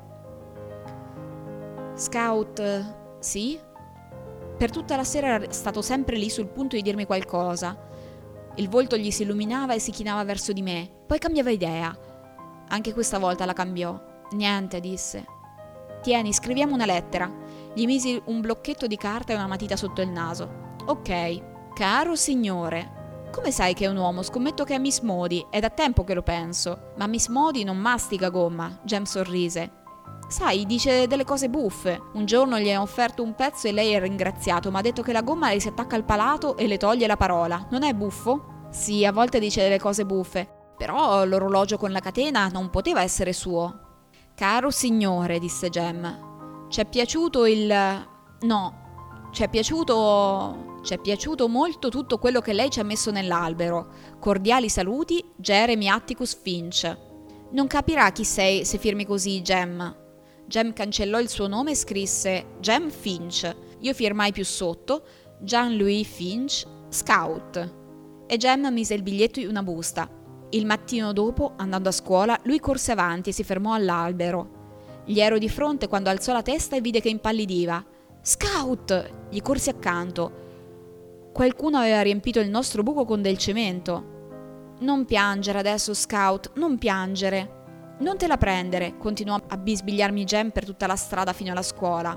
Scout, sì? Per tutta la sera era stato sempre lì sul punto di dirmi qualcosa. Il volto gli si illuminava e si chinava verso di me, poi cambiava idea. Anche questa volta la cambiò. Niente, disse. Tieni, scriviamo una lettera. Gli misi un blocchetto di carta e una matita sotto il naso. Ok, caro signore, come sai che è un uomo? Scommetto che è Miss Modi, è da tempo che lo penso. Ma Miss Modi non mastica gomma, Jem sorrise. Sai, dice delle cose buffe. Un giorno gli ho offerto un pezzo e lei ha ringraziato, ma ha detto che la gomma le si attacca al palato e le toglie la parola. Non è buffo? Sì, a volte dice delle cose buffe, però l'orologio con la catena non poteva essere suo. Caro signore, disse Jem, ci è piaciuto il... no, ci è piaciuto... Ci è piaciuto molto tutto quello che lei ci ha messo nell'albero. Cordiali saluti, Jeremy Atticus Finch. Non capirà chi sei se firmi così, Jem. Jem cancellò il suo nome e scrisse Jem Finch. Io firmai più sotto Jean-Louis Finch, Scout. E Jem mise il biglietto in una busta. Il mattino dopo, andando a scuola, lui corse avanti e si fermò all'albero. Gli ero di fronte quando alzò la testa e vide che impallidiva. Scout! Gli corsi accanto. Qualcuno aveva riempito il nostro buco con del cemento. Non piangere adesso, Scout, non piangere. Non te la prendere, continuò a bisbigliarmi Jem per tutta la strada fino alla scuola.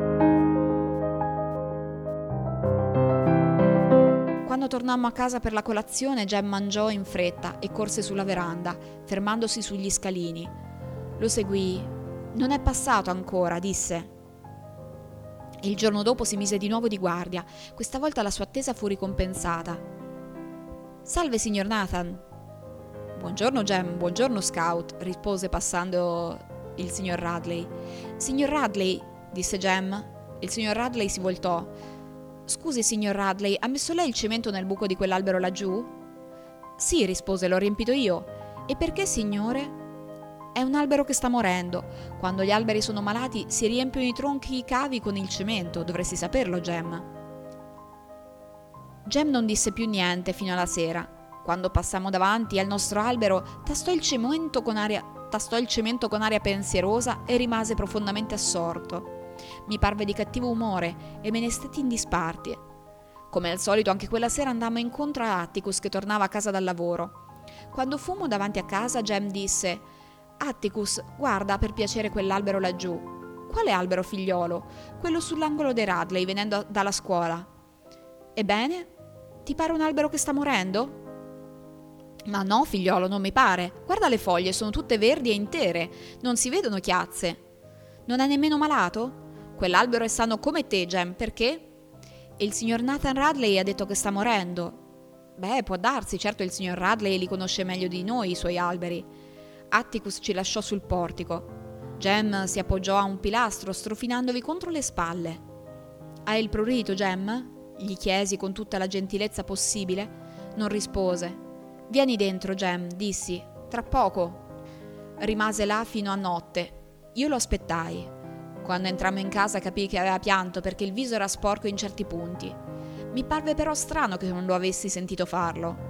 Quando tornammo a casa per la colazione, Jem mangiò in fretta e corse sulla veranda, fermandosi sugli scalini. Lo seguii. Non è passato ancora, disse. Il giorno dopo si mise di nuovo di guardia. Questa volta la sua attesa fu ricompensata. Salve, signor Nathan. Buongiorno, Jem, buongiorno, Scout, rispose passando il signor Radley. Signor Radley, disse Jem. Il signor Radley si voltò. Scusi, signor Radley, ha messo lei il cemento nel buco di quell'albero laggiù? Sì, rispose, l'ho riempito io. E perché, signore? È un albero che sta morendo. Quando gli alberi sono malati si riempiono i tronchi e i cavi con il cemento. Dovresti saperlo, Jem. Jem non disse più niente fino alla sera. Quando passammo davanti al nostro albero, tastò il cemento con aria, tastò il cemento con aria pensierosa e rimase profondamente assorto. Mi parve di cattivo umore e me ne stetti in disparte. Come al solito, anche quella sera andammo incontro a Atticus che tornava a casa dal lavoro. Quando fummo davanti a casa, Jem disse: «Atticus, guarda per piacere quell'albero laggiù». «Quale albero, figliolo?» «Quello sull'angolo dei Radley, venendo dalla scuola». «Ebbene? Ti pare un albero che sta morendo?» «Ma no, figliolo, non mi pare. Guarda le foglie, sono tutte verdi e intere, non si vedono chiazze». «Non è nemmeno malato?» «Quell'albero è sano come te, Jem, perché?» «Il signor Nathan Radley ha detto che sta morendo». «Beh, può darsi, certo il signor Radley li conosce meglio di noi, i suoi alberi». Atticus ci lasciò sul portico. Jem si appoggiò a un pilastro, strofinandovi contro le spalle. «Hai il prurito, Jem?» gli chiesi con tutta la gentilezza possibile. Non rispose. «Vieni dentro, Jem», dissi. «Tra poco». Rimase là fino a notte. Io lo aspettai. Quando entrammo in casa capii che aveva pianto perché il viso era sporco in certi punti. Mi parve però strano che non lo avessi sentito farlo.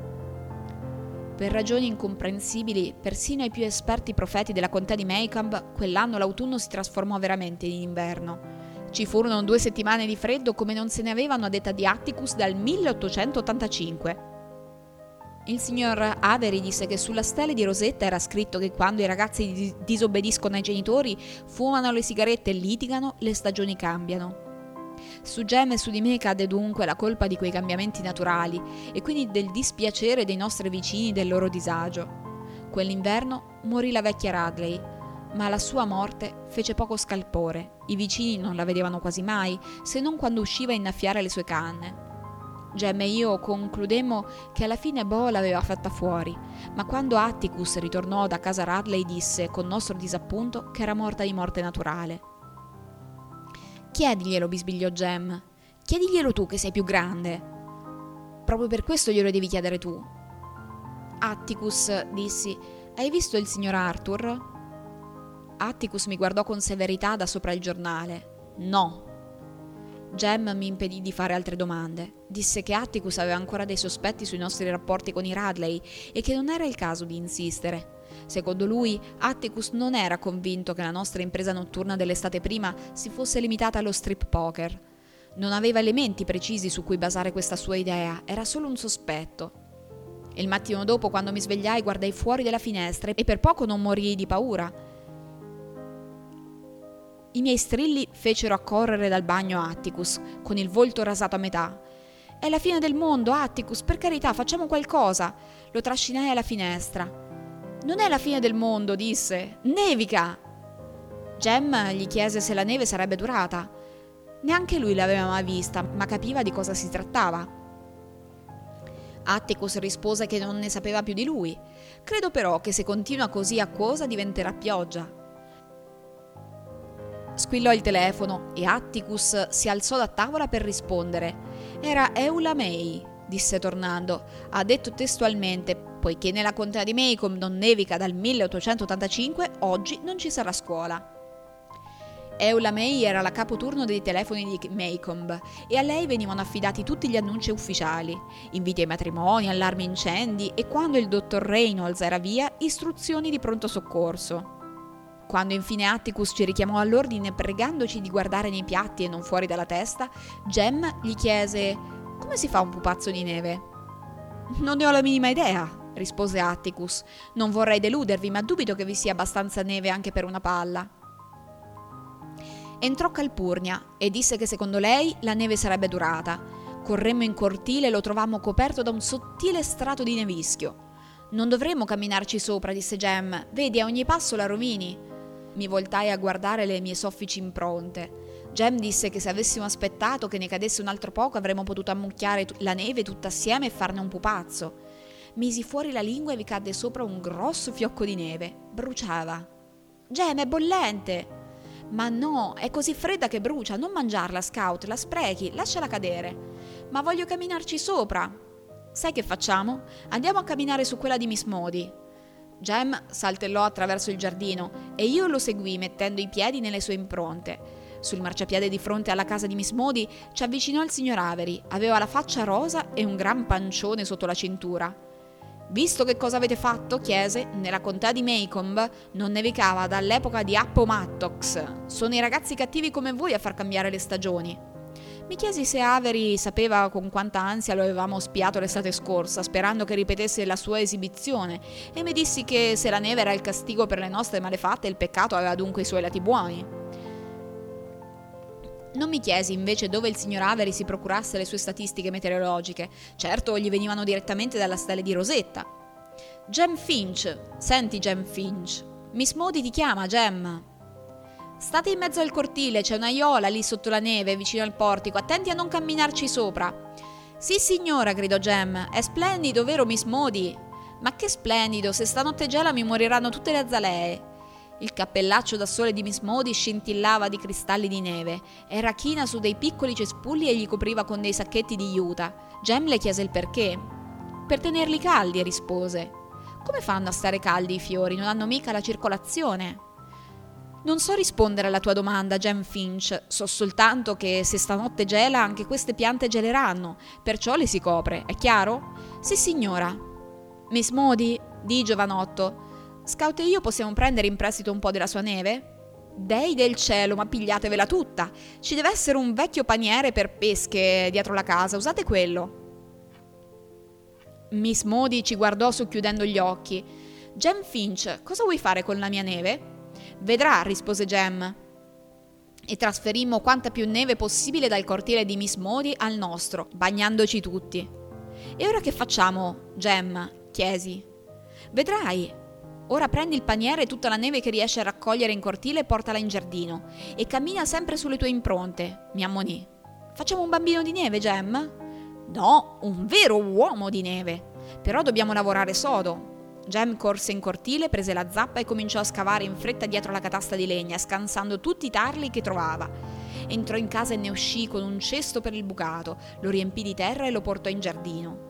Per ragioni incomprensibili, persino ai più esperti profeti della contea di Maycomb, quell'anno l'autunno si trasformò veramente in inverno. Ci furono due settimane di freddo come non se ne avevano a detta di Atticus dal milleottocentottantacinque. Il signor Avery disse che sulla stele di Rosetta era scritto che quando i ragazzi disobbediscono ai genitori, fumano le sigarette e litigano, le stagioni cambiano. Su Jem e su di me cadde dunque la colpa di quei cambiamenti naturali e quindi del dispiacere dei nostri vicini del loro disagio. Quell'inverno morì la vecchia Radley, ma la sua morte fece poco scalpore. I vicini non la vedevano quasi mai, se non quando usciva a innaffiare le sue canne. Jem e io concludemmo che alla fine Bo l'aveva fatta fuori, ma quando Atticus ritornò da casa Radley disse, con nostro disappunto, che era morta di morte naturale. «Chiediglielo», bisbigliò Jem. «Chiediglielo tu che sei più grande». «Proprio per questo glielo devi chiedere tu». «Atticus», dissi, «hai visto il signor Arthur?» Atticus mi guardò con severità da sopra il giornale. «No». Jem mi impedì di fare altre domande. Disse che Atticus aveva ancora dei sospetti sui nostri rapporti con i Radley e che non era il caso di insistere. Secondo lui, Atticus non era convinto che la nostra impresa notturna dell'estate prima si fosse limitata allo strip poker. Non aveva elementi precisi su cui basare questa sua idea, era solo un sospetto. Il mattino dopo, quando mi svegliai, guardai fuori dalla finestra e per poco non morii di paura. I miei strilli fecero accorrere dal bagno Atticus, con il volto rasato a metà. «È la fine del mondo, Atticus, per carità, facciamo qualcosa!» Lo trascinai alla finestra. «Non è la fine del mondo», disse. «Nevica!» Jem gli chiese se la neve sarebbe durata. Neanche lui l'aveva mai vista, ma capiva di cosa si trattava. Atticus rispose che non ne sapeva più di lui. «Credo però che se continua così acquosa diventerà pioggia». Squillò il telefono e Atticus si alzò da tavola per rispondere. «Era Eula May», disse tornando. «Ha detto testualmente: poiché nella contea di Maycomb non nevica dal milleottocentottantacinque, oggi non ci sarà scuola». Eula May era la capoturno dei telefoni di Maycomb e a lei venivano affidati tutti gli annunci ufficiali: inviti ai matrimoni, allarmi incendi e, quando il dottor Reynolds era via, istruzioni di pronto soccorso. Quando infine Atticus ci richiamò all'ordine pregandoci di guardare nei piatti e non fuori dalla testa, Jem gli chiese: «Come si fa un pupazzo di neve?» «Non ne ho la minima idea», rispose Atticus. «Non vorrei deludervi, ma dubito che vi sia abbastanza neve anche per una palla». Entrò Calpurnia e disse che secondo lei la neve sarebbe durata. Corremmo in cortile e lo trovammo coperto da un sottile strato di nevischio. «Non dovremmo camminarci sopra», disse Jem. «Vedi, a ogni passo la rovini». Mi voltai a guardare le mie soffici impronte. Jem disse che se avessimo aspettato che ne cadesse un altro poco avremmo potuto ammucchiare la neve tutta assieme e farne un pupazzo. Misi fuori la lingua e vi cadde sopra un grosso fiocco di neve. Bruciava. «Jem, è bollente!» «Ma no, è così fredda che brucia, non mangiarla, Scout, la sprechi, lasciala cadere». «Ma voglio camminarci sopra». «Sai che facciamo? Andiamo a camminare su quella di Miss Modi». Jem saltellò attraverso il giardino e io lo seguì mettendo i piedi nelle sue impronte. Sul marciapiede di fronte alla casa di Miss Modi ci avvicinò il signor Avery. Aveva la faccia rosa e un gran pancione sotto la cintura. «Visto che cosa avete fatto?» chiese. «Nella contea di Maycomb non nevicava dall'epoca di Appomattox. Sono i ragazzi cattivi come voi a far cambiare le stagioni». Mi chiesi se Avery sapeva con quanta ansia lo avevamo spiato l'estate scorsa, sperando che ripetesse la sua esibizione, e mi dissi che se la neve era il castigo per le nostre malefatte, il peccato aveva dunque i suoi lati buoni. Non mi chiesi invece dove il signor Avery si procurasse le sue statistiche meteorologiche. Certo, gli venivano direttamente dalla stella di Rosetta. Jem Finch, senti Jem Finch, Miss Maudie ti chiama, Jem. State in mezzo al cortile, c'è un'aiola lì sotto la neve, vicino al portico, attenti a non camminarci sopra. Sì signora, gridò Jem, è splendido, vero Miss Maudie? Ma che splendido, se stanotte gela mi moriranno tutte le azalee. Il cappellaccio da sole di Miss Maudie scintillava di cristalli di neve, era china su dei piccoli cespugli e gli copriva con dei sacchetti di juta. Jem le chiese il perché. Per tenerli caldi, rispose. Come fanno a stare caldi i fiori? Non hanno mica la circolazione. Non so rispondere alla tua domanda, Jem Finch, so soltanto che se stanotte gela anche queste piante geleranno, perciò le si copre, è chiaro? Sì signora. Miss Maudie, di giovanotto, Scout e io possiamo prendere in prestito un po' della sua neve? Dei del cielo, ma pigliatevela tutta, ci deve essere un vecchio paniere per pesche dietro la casa, usate quello. Miss Maudie ci guardò socchiudendo gli occhi. Jem Finch, cosa vuoi fare con la mia neve? Vedrà, rispose Jem. E trasferimmo quanta più neve possibile dal cortile di Miss Maudie al nostro, bagnandoci tutti. E ora che facciamo, Jem? Chiesi. Vedrai. Ora prendi il paniere e tutta la neve che riesci a raccogliere in cortile e portala in giardino. E cammina sempre sulle tue impronte, mi ammonì. Facciamo un bambino di neve, Jem? No, un vero uomo di neve. Però dobbiamo lavorare sodo. Jem corse in cortile, prese la zappa e cominciò a scavare in fretta dietro la catasta di legna, scansando tutti i tarli che trovava. Entrò in casa e ne uscì con un cesto per il bucato, lo riempì di terra e lo portò in giardino.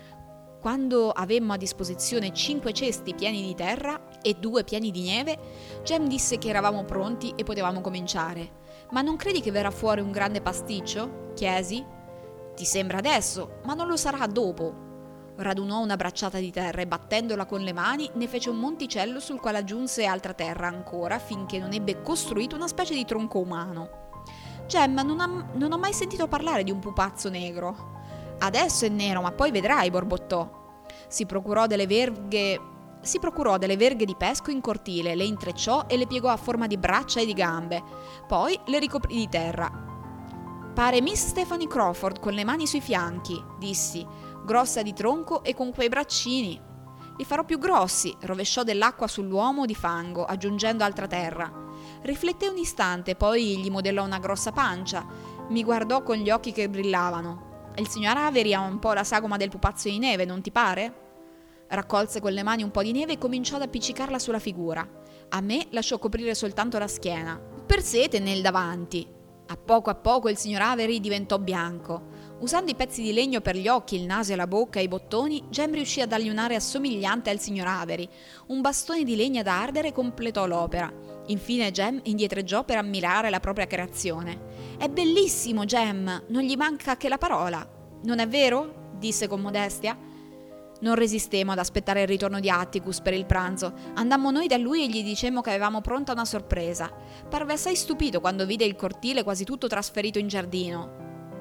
Quando avemmo a disposizione cinque cesti pieni di terra e due pieni di neve, Jem disse che eravamo pronti e potevamo cominciare. Ma non credi che verrà fuori un grande pasticcio? Chiesi. Ti sembra adesso, ma non lo sarà dopo. Radunò una bracciata di terra e battendola con le mani ne fece un monticello sul quale aggiunse altra terra ancora finché non ebbe costruito una specie di tronco umano. Jem, non, ha, non ho mai sentito parlare di un pupazzo negro. Adesso è nero, ma poi vedrai, borbottò. Si procurò delle verghe, si procurò delle verghe di pesco in cortile, le intrecciò e le piegò a forma di braccia e di gambe. Poi le ricoprì di terra. Pare Miss Stephanie Crawford con le mani sui fianchi, dissi, grossa di tronco e con quei braccini. Li farò più grossi, rovesciò dell'acqua sull'uomo di fango, aggiungendo altra terra. Rifletté un istante, poi gli modellò una grossa pancia. Mi guardò con gli occhi che brillavano. Il signor Avery ha un po' la sagoma del pupazzo di neve, non ti pare? Raccolse con le mani un po' di neve e cominciò ad appiccicarla sulla figura. A me lasciò coprire soltanto la schiena. Per sé tenne il davanti. A poco a poco il signor Avery diventò bianco. Usando i pezzi di legno per gli occhi, il naso e la bocca e i bottoni, Jem riuscì a dargli un'aria assomigliante al signor Avery. Un bastone di legna da ardere completò l'opera. Infine Jem indietreggiò per ammirare la propria creazione. «È bellissimo, Jem! Non gli manca che la parola!» «Non è vero?» disse con modestia. Non resistemmo ad aspettare il ritorno di Atticus per il pranzo. Andammo noi da lui e gli dicemmo che avevamo pronta una sorpresa. Parve assai stupito quando vide il cortile quasi tutto trasferito in giardino.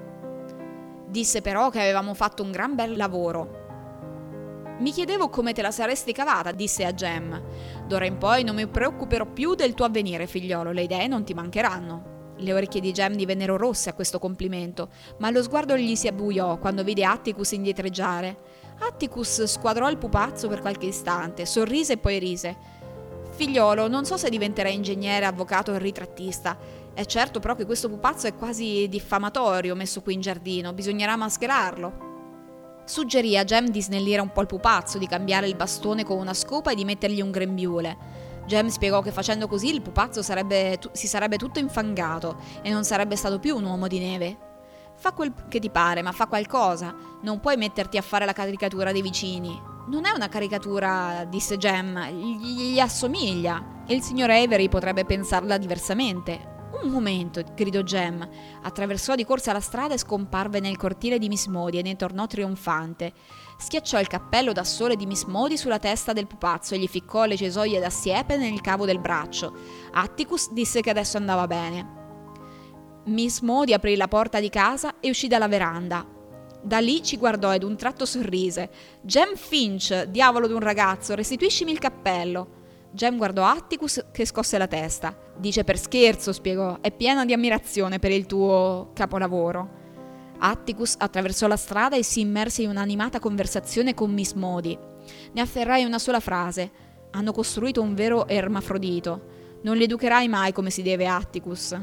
Disse però che avevamo fatto un gran bel lavoro. Mi chiedevo come te la saresti cavata, disse a Jem. D'ora in poi non mi preoccuperò più del tuo avvenire, figliolo, le idee non ti mancheranno. Le orecchie di Jem divennero rosse a questo complimento, ma lo sguardo gli si abbuiò quando vide Atticus indietreggiare. Atticus squadrò il pupazzo per qualche istante, sorrise e poi rise. Figliolo, non so se diventerai ingegnere, avvocato o ritrattista. È certo però che questo pupazzo è quasi diffamatorio messo qui in giardino, bisognerà mascherarlo. Suggerì a Jem di snellire un po' il pupazzo, di cambiare il bastone con una scopa e di mettergli un grembiule. Jem spiegò che facendo così il pupazzo sarebbe, tu, si sarebbe tutto infangato e non sarebbe stato più un uomo di neve. Fa quel che ti pare, ma fa qualcosa. Non puoi metterti a fare la caricatura dei vicini. Non è una caricatura, disse Jem, gli, gli assomiglia. E il signor Avery potrebbe pensarla diversamente. Un momento, gridò Jem. Attraversò di corsa la strada e scomparve nel cortile di Miss Maudie e ne tornò trionfante. Schiacciò il cappello da sole di Miss Maudie sulla testa del pupazzo e gli ficcò le cesoie da siepe nel cavo del braccio. Atticus disse che adesso andava bene. Miss Modi aprì la porta di casa e uscì dalla veranda. Da lì ci guardò ed un tratto sorrise. «Jem Finch, diavolo d'un ragazzo, restituiscimi il cappello!» Jem guardò Atticus che scosse la testa. «Dice per scherzo», spiegò, «è piena di ammirazione per il tuo capolavoro». Atticus attraversò la strada e si immerse in un'animata conversazione con Miss Modi. Ne afferrai una sola frase. «Hanno costruito un vero ermafrodito. Non li educherai mai come si deve, Atticus».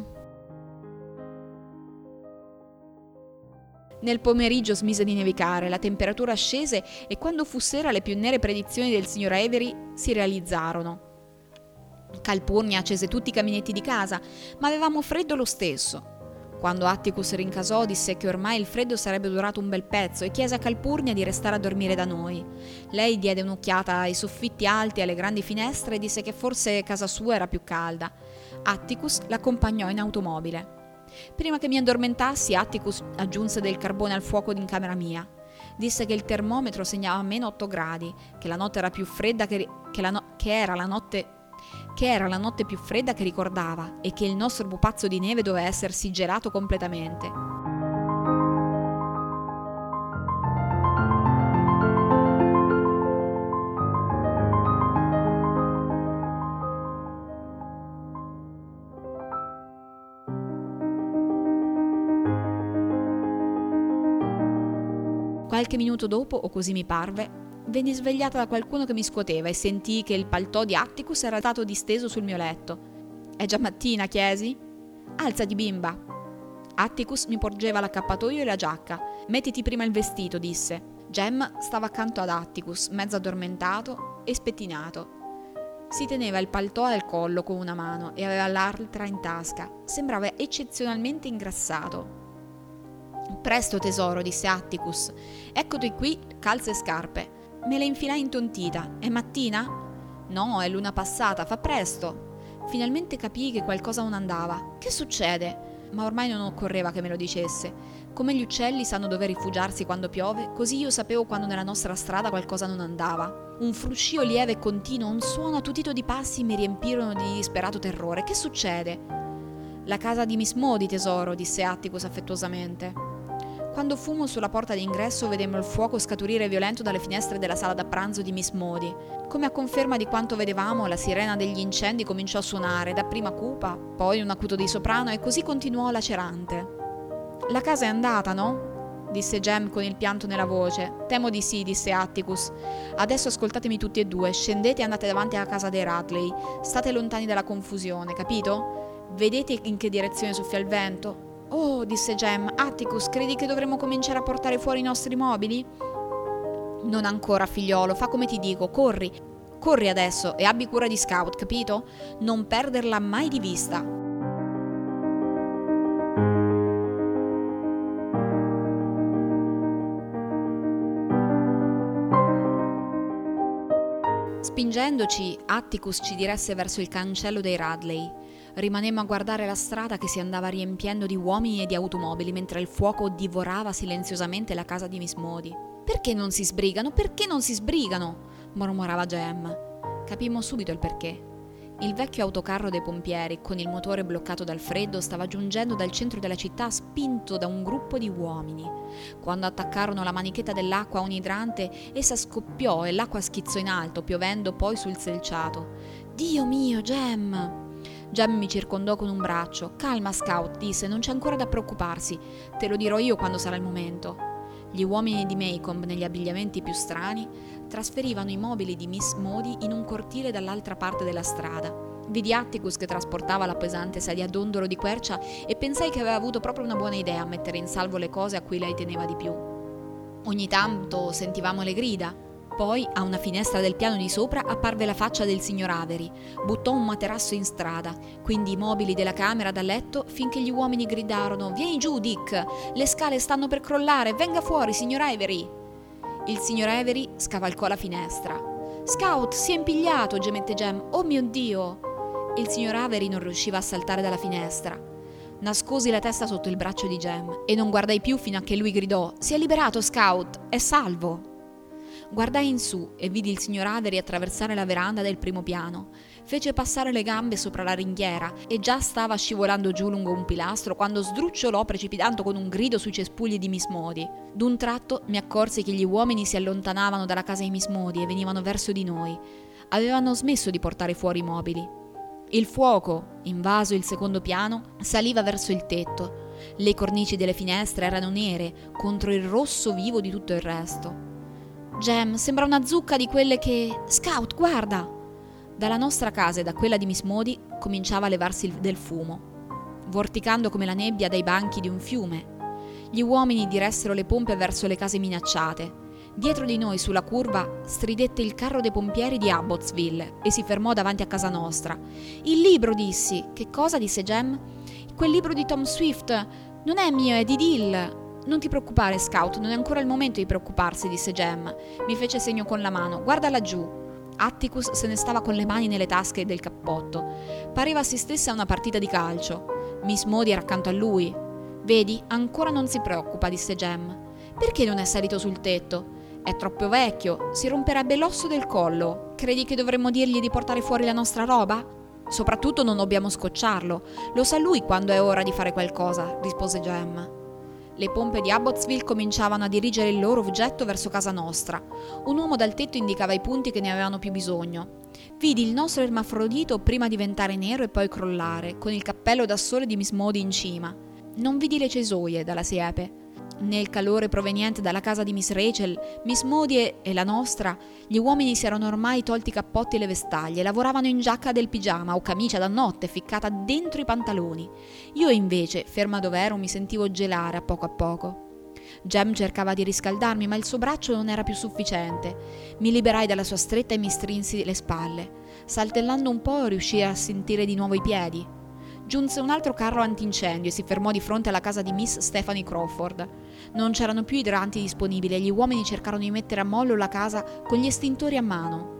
Nel pomeriggio smise di nevicare, la temperatura scese e quando fu sera le più nere predizioni del signor Avery si realizzarono. Calpurnia accese tutti i caminetti di casa, ma avevamo freddo lo stesso. Quando Atticus rincasò disse che ormai il freddo sarebbe durato un bel pezzo e chiese a Calpurnia di restare a dormire da noi. Lei diede un'occhiata ai soffitti alti e alle grandi finestre e disse che forse casa sua era più calda. Atticus l'accompagnò in automobile. Prima che mi addormentassi, Atticus aggiunse del carbone al fuoco in camera mia. Disse che il termometro segnava meno otto gradi, che la notte era più fredda che, che, la no- che era la notte che era la notte più fredda che ricordava e che il nostro pupazzo di neve doveva essersi gelato completamente. Qualche minuto dopo, o così mi parve, venni svegliata da qualcuno che mi scuoteva e sentii che il paltò di Atticus era stato disteso sul mio letto. «È già mattina», chiesi. «Alzati, bimba». Atticus mi porgeva l'accappatoio e la giacca. «Mettiti prima il vestito», disse. Jem stava accanto ad Atticus, mezzo addormentato e spettinato. Si teneva il paltò al collo con una mano e aveva l'altra in tasca. Sembrava eccezionalmente ingrassato. «Presto, tesoro», disse Atticus. «Eccoti qui, calze e scarpe». Me le infilai intontita. «È mattina?» «No, è luna passata, fa presto». Finalmente capii che qualcosa non andava. «Che succede?» Ma ormai non occorreva che me lo dicesse. Come gli uccelli sanno dove rifugiarsi quando piove, così io sapevo quando nella nostra strada qualcosa non andava. Un fruscio lieve e continuo, un suono attutito di passi mi riempirono di disperato terrore. «Che succede?» «La casa di Miss Modi, tesoro», disse Atticus affettuosamente. Quando fummo sulla porta d'ingresso vedemmo il fuoco scaturire violento dalle finestre della sala da pranzo di Miss Modi. Come a conferma di quanto vedevamo, la sirena degli incendi cominciò a suonare, dapprima cupa, poi un acuto di soprano e così continuò lacerante. «La casa è andata, no?» disse Jem con il pianto nella voce. «Temo di sì», disse Atticus. «Adesso ascoltatemi tutti e due, scendete e andate davanti alla casa dei Radley. State lontani dalla confusione, capito? Vedete in che direzione soffia il vento?» «Oh», disse Jem, «Atticus, credi che dovremmo cominciare a portare fuori i nostri mobili?» «Non ancora, figliolo, fa come ti dico, corri. Corri adesso e abbi cura di Scout, capito? Non perderla mai di vista». Spingendoci, Atticus ci diresse verso il cancello dei Radley. Rimanemmo a guardare la strada che si andava riempiendo di uomini e di automobili mentre il fuoco divorava silenziosamente la casa di Miss Modi. «Perché non si sbrigano? Perché non si sbrigano?» mormorava Jem. Capimmo subito il perché. Il vecchio autocarro dei pompieri, con il motore bloccato dal freddo, stava giungendo dal centro della città spinto da un gruppo di uomini. Quando attaccarono la manichetta dell'acqua a un idrante, essa scoppiò e l'acqua schizzò in alto, piovendo poi sul selciato. «Dio mio, Jem!» Jem mi circondò con un braccio. «Calma, Scout», disse, «non c'è ancora da preoccuparsi. Te lo dirò io quando sarà il momento». Gli uomini di Maycomb, negli abbigliamenti più strani, trasferivano i mobili di Miss Modi in un cortile dall'altra parte della strada. Vidi Atticus che trasportava la pesante sedia dondolo di quercia e pensai che aveva avuto proprio una buona idea a mettere in salvo le cose a cui lei teneva di più. Ogni tanto sentivamo le grida. Poi, a una finestra del piano di sopra, apparve la faccia del signor Avery. Buttò un materasso in strada, quindi i mobili della camera da letto, finché gli uomini gridarono: «Vieni giù, Dick! Le scale stanno per crollare! Venga fuori, signor Avery!» Il signor Avery scavalcò la finestra. «Scout, si è impigliato!» gemette Jem. «Oh mio Dio!» Il signor Avery non riusciva a saltare dalla finestra. Nascosi la testa sotto il braccio di Jem e non guardai più fino a che lui gridò: «Si è liberato, Scout! È salvo!» Guardai in su e vidi il signor Avery attraversare la veranda del primo piano. Fece passare le gambe sopra la ringhiera e già stava scivolando giù lungo un pilastro quando sdrucciolò precipitando con un grido sui cespugli di Miss Modi. D'un tratto mi accorsi che gli uomini si allontanavano dalla casa di Miss Modi e venivano verso di noi. Avevano smesso di portare fuori i mobili. Il fuoco, invaso il secondo piano, saliva verso il tetto. Le cornici delle finestre erano nere contro il rosso vivo di tutto il resto. Jem, sembra una zucca di quelle che... Scout, guarda! Dalla nostra casa e da quella di Miss Modi cominciava a levarsi del fumo, vorticando come la nebbia dai banchi di un fiume. Gli uomini diressero le pompe verso le case minacciate. Dietro di noi, sulla curva, stridette il carro dei pompieri di Abbotsville e si fermò davanti a casa nostra. «Il libro», dissi. «Che cosa?» disse Jem. «Quel libro di Tom Swift. Non è mio, è di Dill». «Non ti preoccupare, Scout, non è ancora il momento di preoccuparsi», disse Jem. Mi fece segno con la mano. «Guarda laggiù». Atticus se ne stava con le mani nelle tasche del cappotto. Pareva assistesse a una partita di calcio. Miss Modi era accanto a lui. «Vedi, ancora non si preoccupa», disse Jem. «Perché non è salito sul tetto?» «È troppo vecchio, si romperebbe l'osso del collo. Credi che dovremmo dirgli di portare fuori la nostra roba?» «Soprattutto non dobbiamo scocciarlo. Lo sa lui quando è ora di fare qualcosa», rispose Jem. Le pompe di Abbotsville cominciavano a dirigere il loro oggetto verso casa nostra. Un uomo dal tetto indicava i punti che ne avevano più bisogno. Vidi il nostro ermafrodito prima diventare nero e poi crollare, con il cappello da sole di Miss Modi in cima. Non vidi le cesoie dalla siepe. Nel calore proveniente dalla casa di Miss Rachel, Miss Modi e la nostra, gli uomini si erano ormai tolti i cappotti e le vestaglie, lavoravano in giacca del pigiama o camicia da notte ficcata dentro i pantaloni. Io invece, ferma dove ero, mi sentivo gelare a poco a poco. Jem cercava di riscaldarmi, ma il suo braccio non era più sufficiente. Mi liberai dalla sua stretta e mi strinsi le spalle. Saltellando un po' riuscii a sentire di nuovo i piedi. Giunse un altro carro antincendio e si fermò di fronte alla casa di Miss Stephanie Crawford. Non c'erano più idranti disponibili e gli uomini cercarono di mettere a mollo la casa con gli estintori a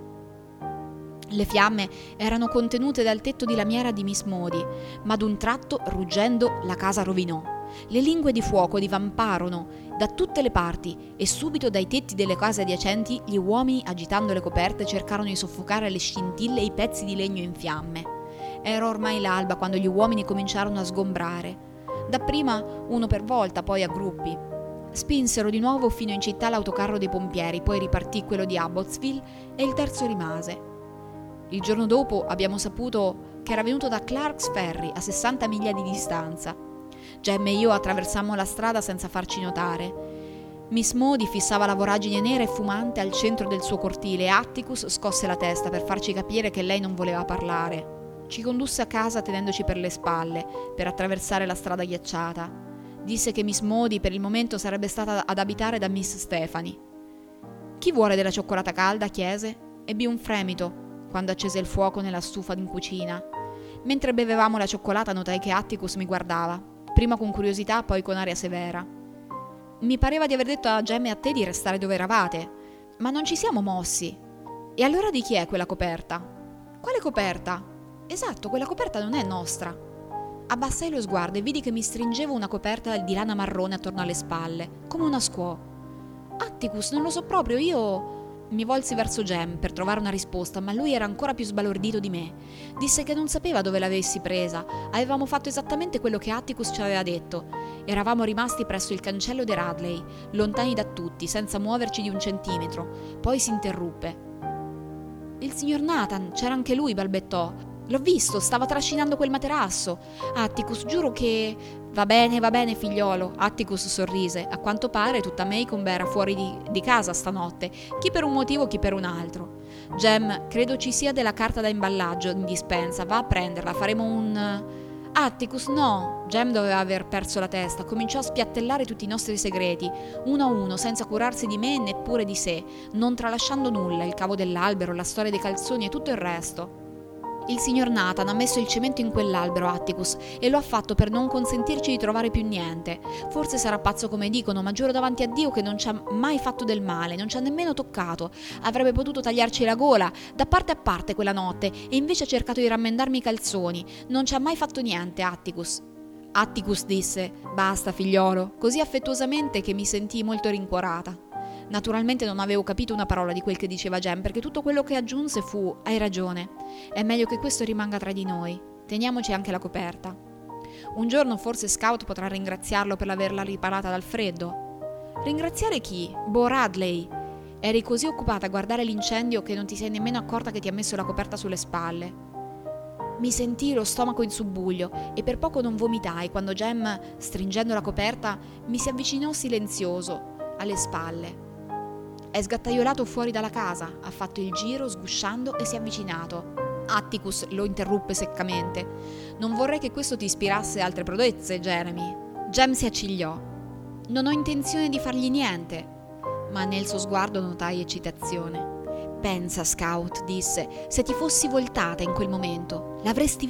mano. Le fiamme erano contenute dal tetto di lamiera di Miss Modi, ma d'un tratto, ruggendo, la casa rovinò. Le lingue di fuoco divamparono da tutte le parti e subito dai tetti delle case adiacenti gli uomini, agitando le coperte, cercarono di soffocare le scintille e i pezzi di legno in fiamme. Era ormai l'alba quando gli uomini cominciarono a sgombrare. Dapprima uno per volta, poi a gruppi. Spinsero di nuovo fino in città l'autocarro dei pompieri, poi ripartì quello di Abbotsville e il terzo rimase. Il giorno dopo abbiamo saputo che era venuto da Clark's Ferry, a sessanta miglia di distanza. Jem e io attraversammo la strada senza farci notare. Miss Modi fissava la voragine nera e fumante al centro del suo cortile e Atticus scosse la testa per farci capire che lei non voleva parlare. Ci condusse a casa tenendoci per le spalle, per attraversare la strada ghiacciata. Disse che Miss Modi per il momento sarebbe stata ad abitare da Miss Stephanie. «Chi vuole della cioccolata calda?» chiese. Ebbi un fremito quando accese il fuoco nella stufa in cucina. Mentre bevevamo la cioccolata notai che Atticus mi guardava, prima con curiosità, poi con aria severa. «Mi pareva di aver detto a Jem e a te di restare dove eravate, ma non ci siamo mossi. E allora di chi è quella coperta?» «Quale coperta?» «Esatto, quella coperta non è nostra». Abbassai lo sguardo e vidi che mi stringevo una coperta di lana marrone attorno alle spalle, come una squaw. «Atticus, non lo so proprio, io...» Mi volsi verso Jem per trovare una risposta, ma lui era ancora più sbalordito di me. Disse che non sapeva dove l'avessi presa. Avevamo fatto esattamente quello che Atticus ci aveva detto. Eravamo rimasti presso il cancello dei Radley, lontani da tutti, senza muoverci di un centimetro. Poi si interruppe. «Il signor Nathan, c'era anche lui», balbettò. «L'ho visto, stava trascinando quel materasso. Atticus, giuro che...» «Va bene, va bene, figliolo», Atticus sorrise. A quanto pare tutta Maycomb era fuori di, di casa stanotte, chi per un motivo, chi per un altro. «Jem, credo ci sia della carta da imballaggio in dispensa, va a prenderla, faremo un...» «Atticus, no!» Jem doveva aver perso la testa, cominciò a spiattellare tutti i nostri segreti, uno a uno, senza curarsi di me e neppure di sé, non tralasciando nulla, il cavo dell'albero, la storia dei calzoni e tutto il resto. «Il signor Nathan ha messo il cemento in quell'albero, Atticus, e lo ha fatto per non consentirci di trovare più niente. Forse sarà pazzo come dicono, ma giuro davanti a Dio che non ci ha mai fatto del male, non ci ha nemmeno toccato. Avrebbe potuto tagliarci la gola, da parte a parte quella notte, e invece ha cercato di rammendarmi i calzoni. Non ci ha mai fatto niente, Atticus». Atticus disse: «Basta, figliolo», così affettuosamente che mi sentii molto rincuorata. Naturalmente non avevo capito una parola di quel che diceva Jem, perché tutto quello che aggiunse fu: hai ragione, è meglio che questo rimanga tra di noi, teniamoci anche la coperta. Un giorno forse Scout potrà ringraziarlo per averla riparata dal freddo. Ringraziare chi? Bo Radley. Eri così occupata a guardare l'incendio che non ti sei nemmeno accorta che ti ha messo la coperta sulle spalle. Mi sentii lo stomaco in subbuglio e per poco non vomitai quando Jem, stringendo la coperta, mi si avvicinò silenzioso alle spalle. È sgattaiolato fuori dalla casa, ha fatto il giro sgusciando e si è avvicinato. Atticus lo interruppe seccamente. Non vorrei che questo ti ispirasse altre prodezze, Jeremy. Jem si accigliò. Non ho intenzione di fargli niente, ma nel suo sguardo notai eccitazione. Pensa, Scout, disse, se ti fossi voltata in quel momento, l'avresti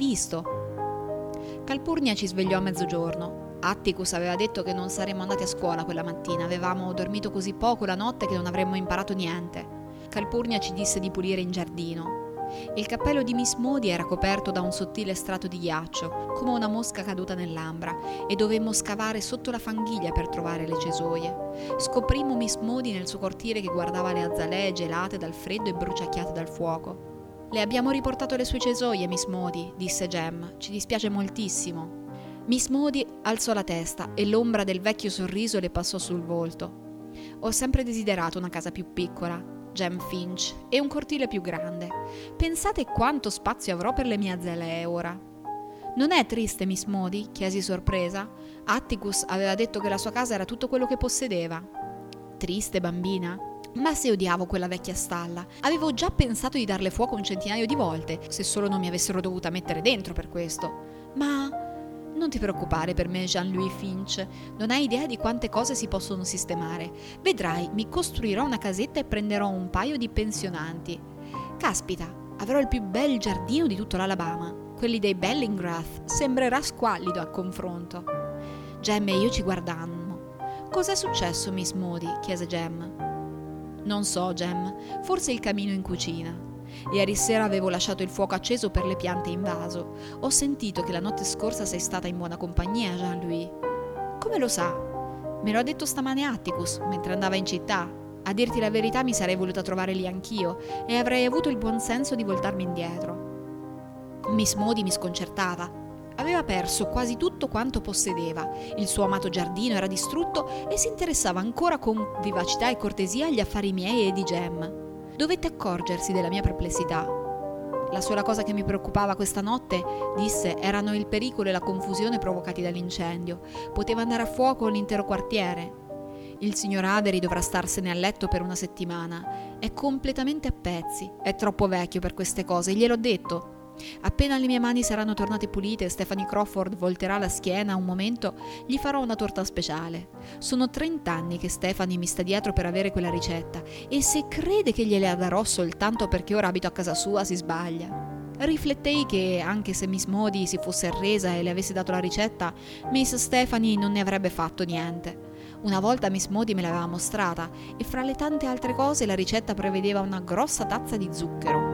visto. Calpurnia ci svegliò a mezzogiorno. Atticus aveva detto che non saremmo andati a scuola quella mattina, avevamo dormito così poco la notte che non avremmo imparato niente. Calpurnia ci disse di pulire in giardino. Il cappello di Miss Modi era coperto da un sottile strato di ghiaccio, come una mosca caduta nell'ambra, e dovemmo scavare sotto la fanghiglia per trovare le cesoie. Scoprimmo Miss Modi nel suo cortile che guardava le azalee gelate dal freddo e bruciacchiate dal fuoco. Le abbiamo riportato le sue cesoie, Miss Modi, disse Jem. Ci dispiace moltissimo. Miss Modi alzò la testa e l'ombra del vecchio sorriso le passò sul volto. Ho sempre desiderato una casa più piccola, Jem Finch, e un cortile più grande. Pensate quanto spazio avrò per le mie azalee ora. Non è triste, Miss Modi? Chiesi sorpresa. Atticus aveva detto che la sua casa era tutto quello che possedeva. Triste, bambina? Ma se odiavo quella vecchia stalla. Avevo già pensato di darle fuoco un centinaio di volte, se solo non mi avessero dovuta mettere dentro per questo. Ma non ti preoccupare per me, Jean-Louis Finch. Non hai idea di quante cose si possono sistemare. Vedrai, mi costruirò una casetta e prenderò un paio di pensionanti. Caspita, avrò il più bel giardino di tutto l'Alabama. Quelli dei Bellingrath sembrerà squallido a confronto. Jem e io ci guardammo. Cos'è successo, Miss Modi? Chiese Jem. Non so, Jem. Forse il camino in cucina. Ieri sera avevo lasciato il fuoco acceso per le piante in vaso. Ho sentito che la notte scorsa sei stata in buona compagnia, Jean-Louis. Come lo sa? Me lo ha detto stamane Atticus, mentre andava in città. A dirti la verità mi sarei voluta trovare lì anch'io e avrei avuto il buon senso di voltarmi indietro. Miss Modi mi sconcertava. Aveva perso quasi tutto quanto possedeva. Il suo amato giardino era distrutto e si interessava ancora con vivacità e cortesia agli affari miei e di Jem. Dovette accorgersi della mia perplessità. La sola cosa che mi preoccupava questa notte, disse, erano il pericolo e la confusione provocati dall'incendio. Poteva andare a fuoco l'intero quartiere. Il signor Avery dovrà starsene a letto per una settimana. È completamente a pezzi. È troppo vecchio per queste cose, gliel'ho detto. Appena le mie mani saranno tornate pulite e Stephanie Crawford volterà la schiena un momento, gli farò una torta speciale. Sono trent'anni che Stephanie mi sta dietro per avere quella ricetta e se crede che gliela darò soltanto perché ora abito a casa sua si sbaglia. Riflettei che, anche se Miss Modi si fosse arresa e le avesse dato la ricetta, Miss Stephanie non ne avrebbe fatto niente. Una volta Miss Modi me l'aveva mostrata e fra le tante altre cose la ricetta prevedeva una grossa tazza di zucchero.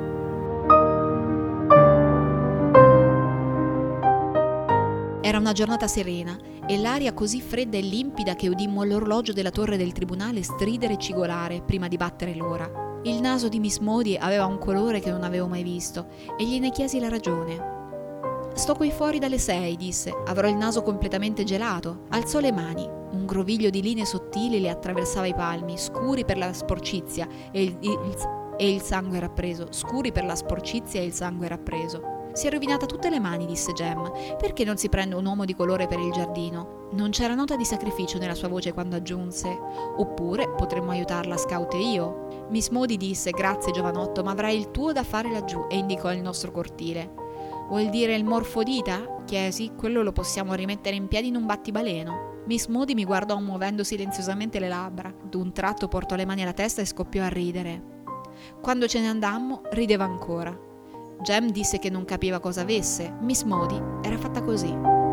Era una giornata serena e l'aria così fredda e limpida che udimmo l'orologio della torre del tribunale stridere e cigolare prima di battere l'ora. Il naso di Miss Modi aveva un colore che non avevo mai visto e gliene chiesi la ragione. Sto qui fuori dalle sei, disse. Avrò il naso completamente gelato. Alzò le mani. Un groviglio di linee sottili le attraversava i palmi, scuri per la sporcizia e il, il, e il sangue era preso. Scuri per la sporcizia e il sangue era preso. Si è rovinata tutte le mani, disse Jem. Perché non si prende un uomo di colore per il giardino? Non c'era nota di sacrificio nella sua voce quando aggiunse: oppure potremmo aiutarla, Scout e io. Miss Modi disse: grazie giovanotto, ma avrai il tuo da fare laggiù, e indicò il nostro cortile. Vuol dire il morfodita? Chiesi. Quello lo possiamo rimettere in piedi in un battibaleno. Miss Modi mi guardò muovendo silenziosamente le labbra. D'un tratto portò le mani alla testa e scoppiò a ridere. Quando ce ne andammo, rideva ancora. Jem disse che non capiva cosa avesse. Miss Modi era fatta così.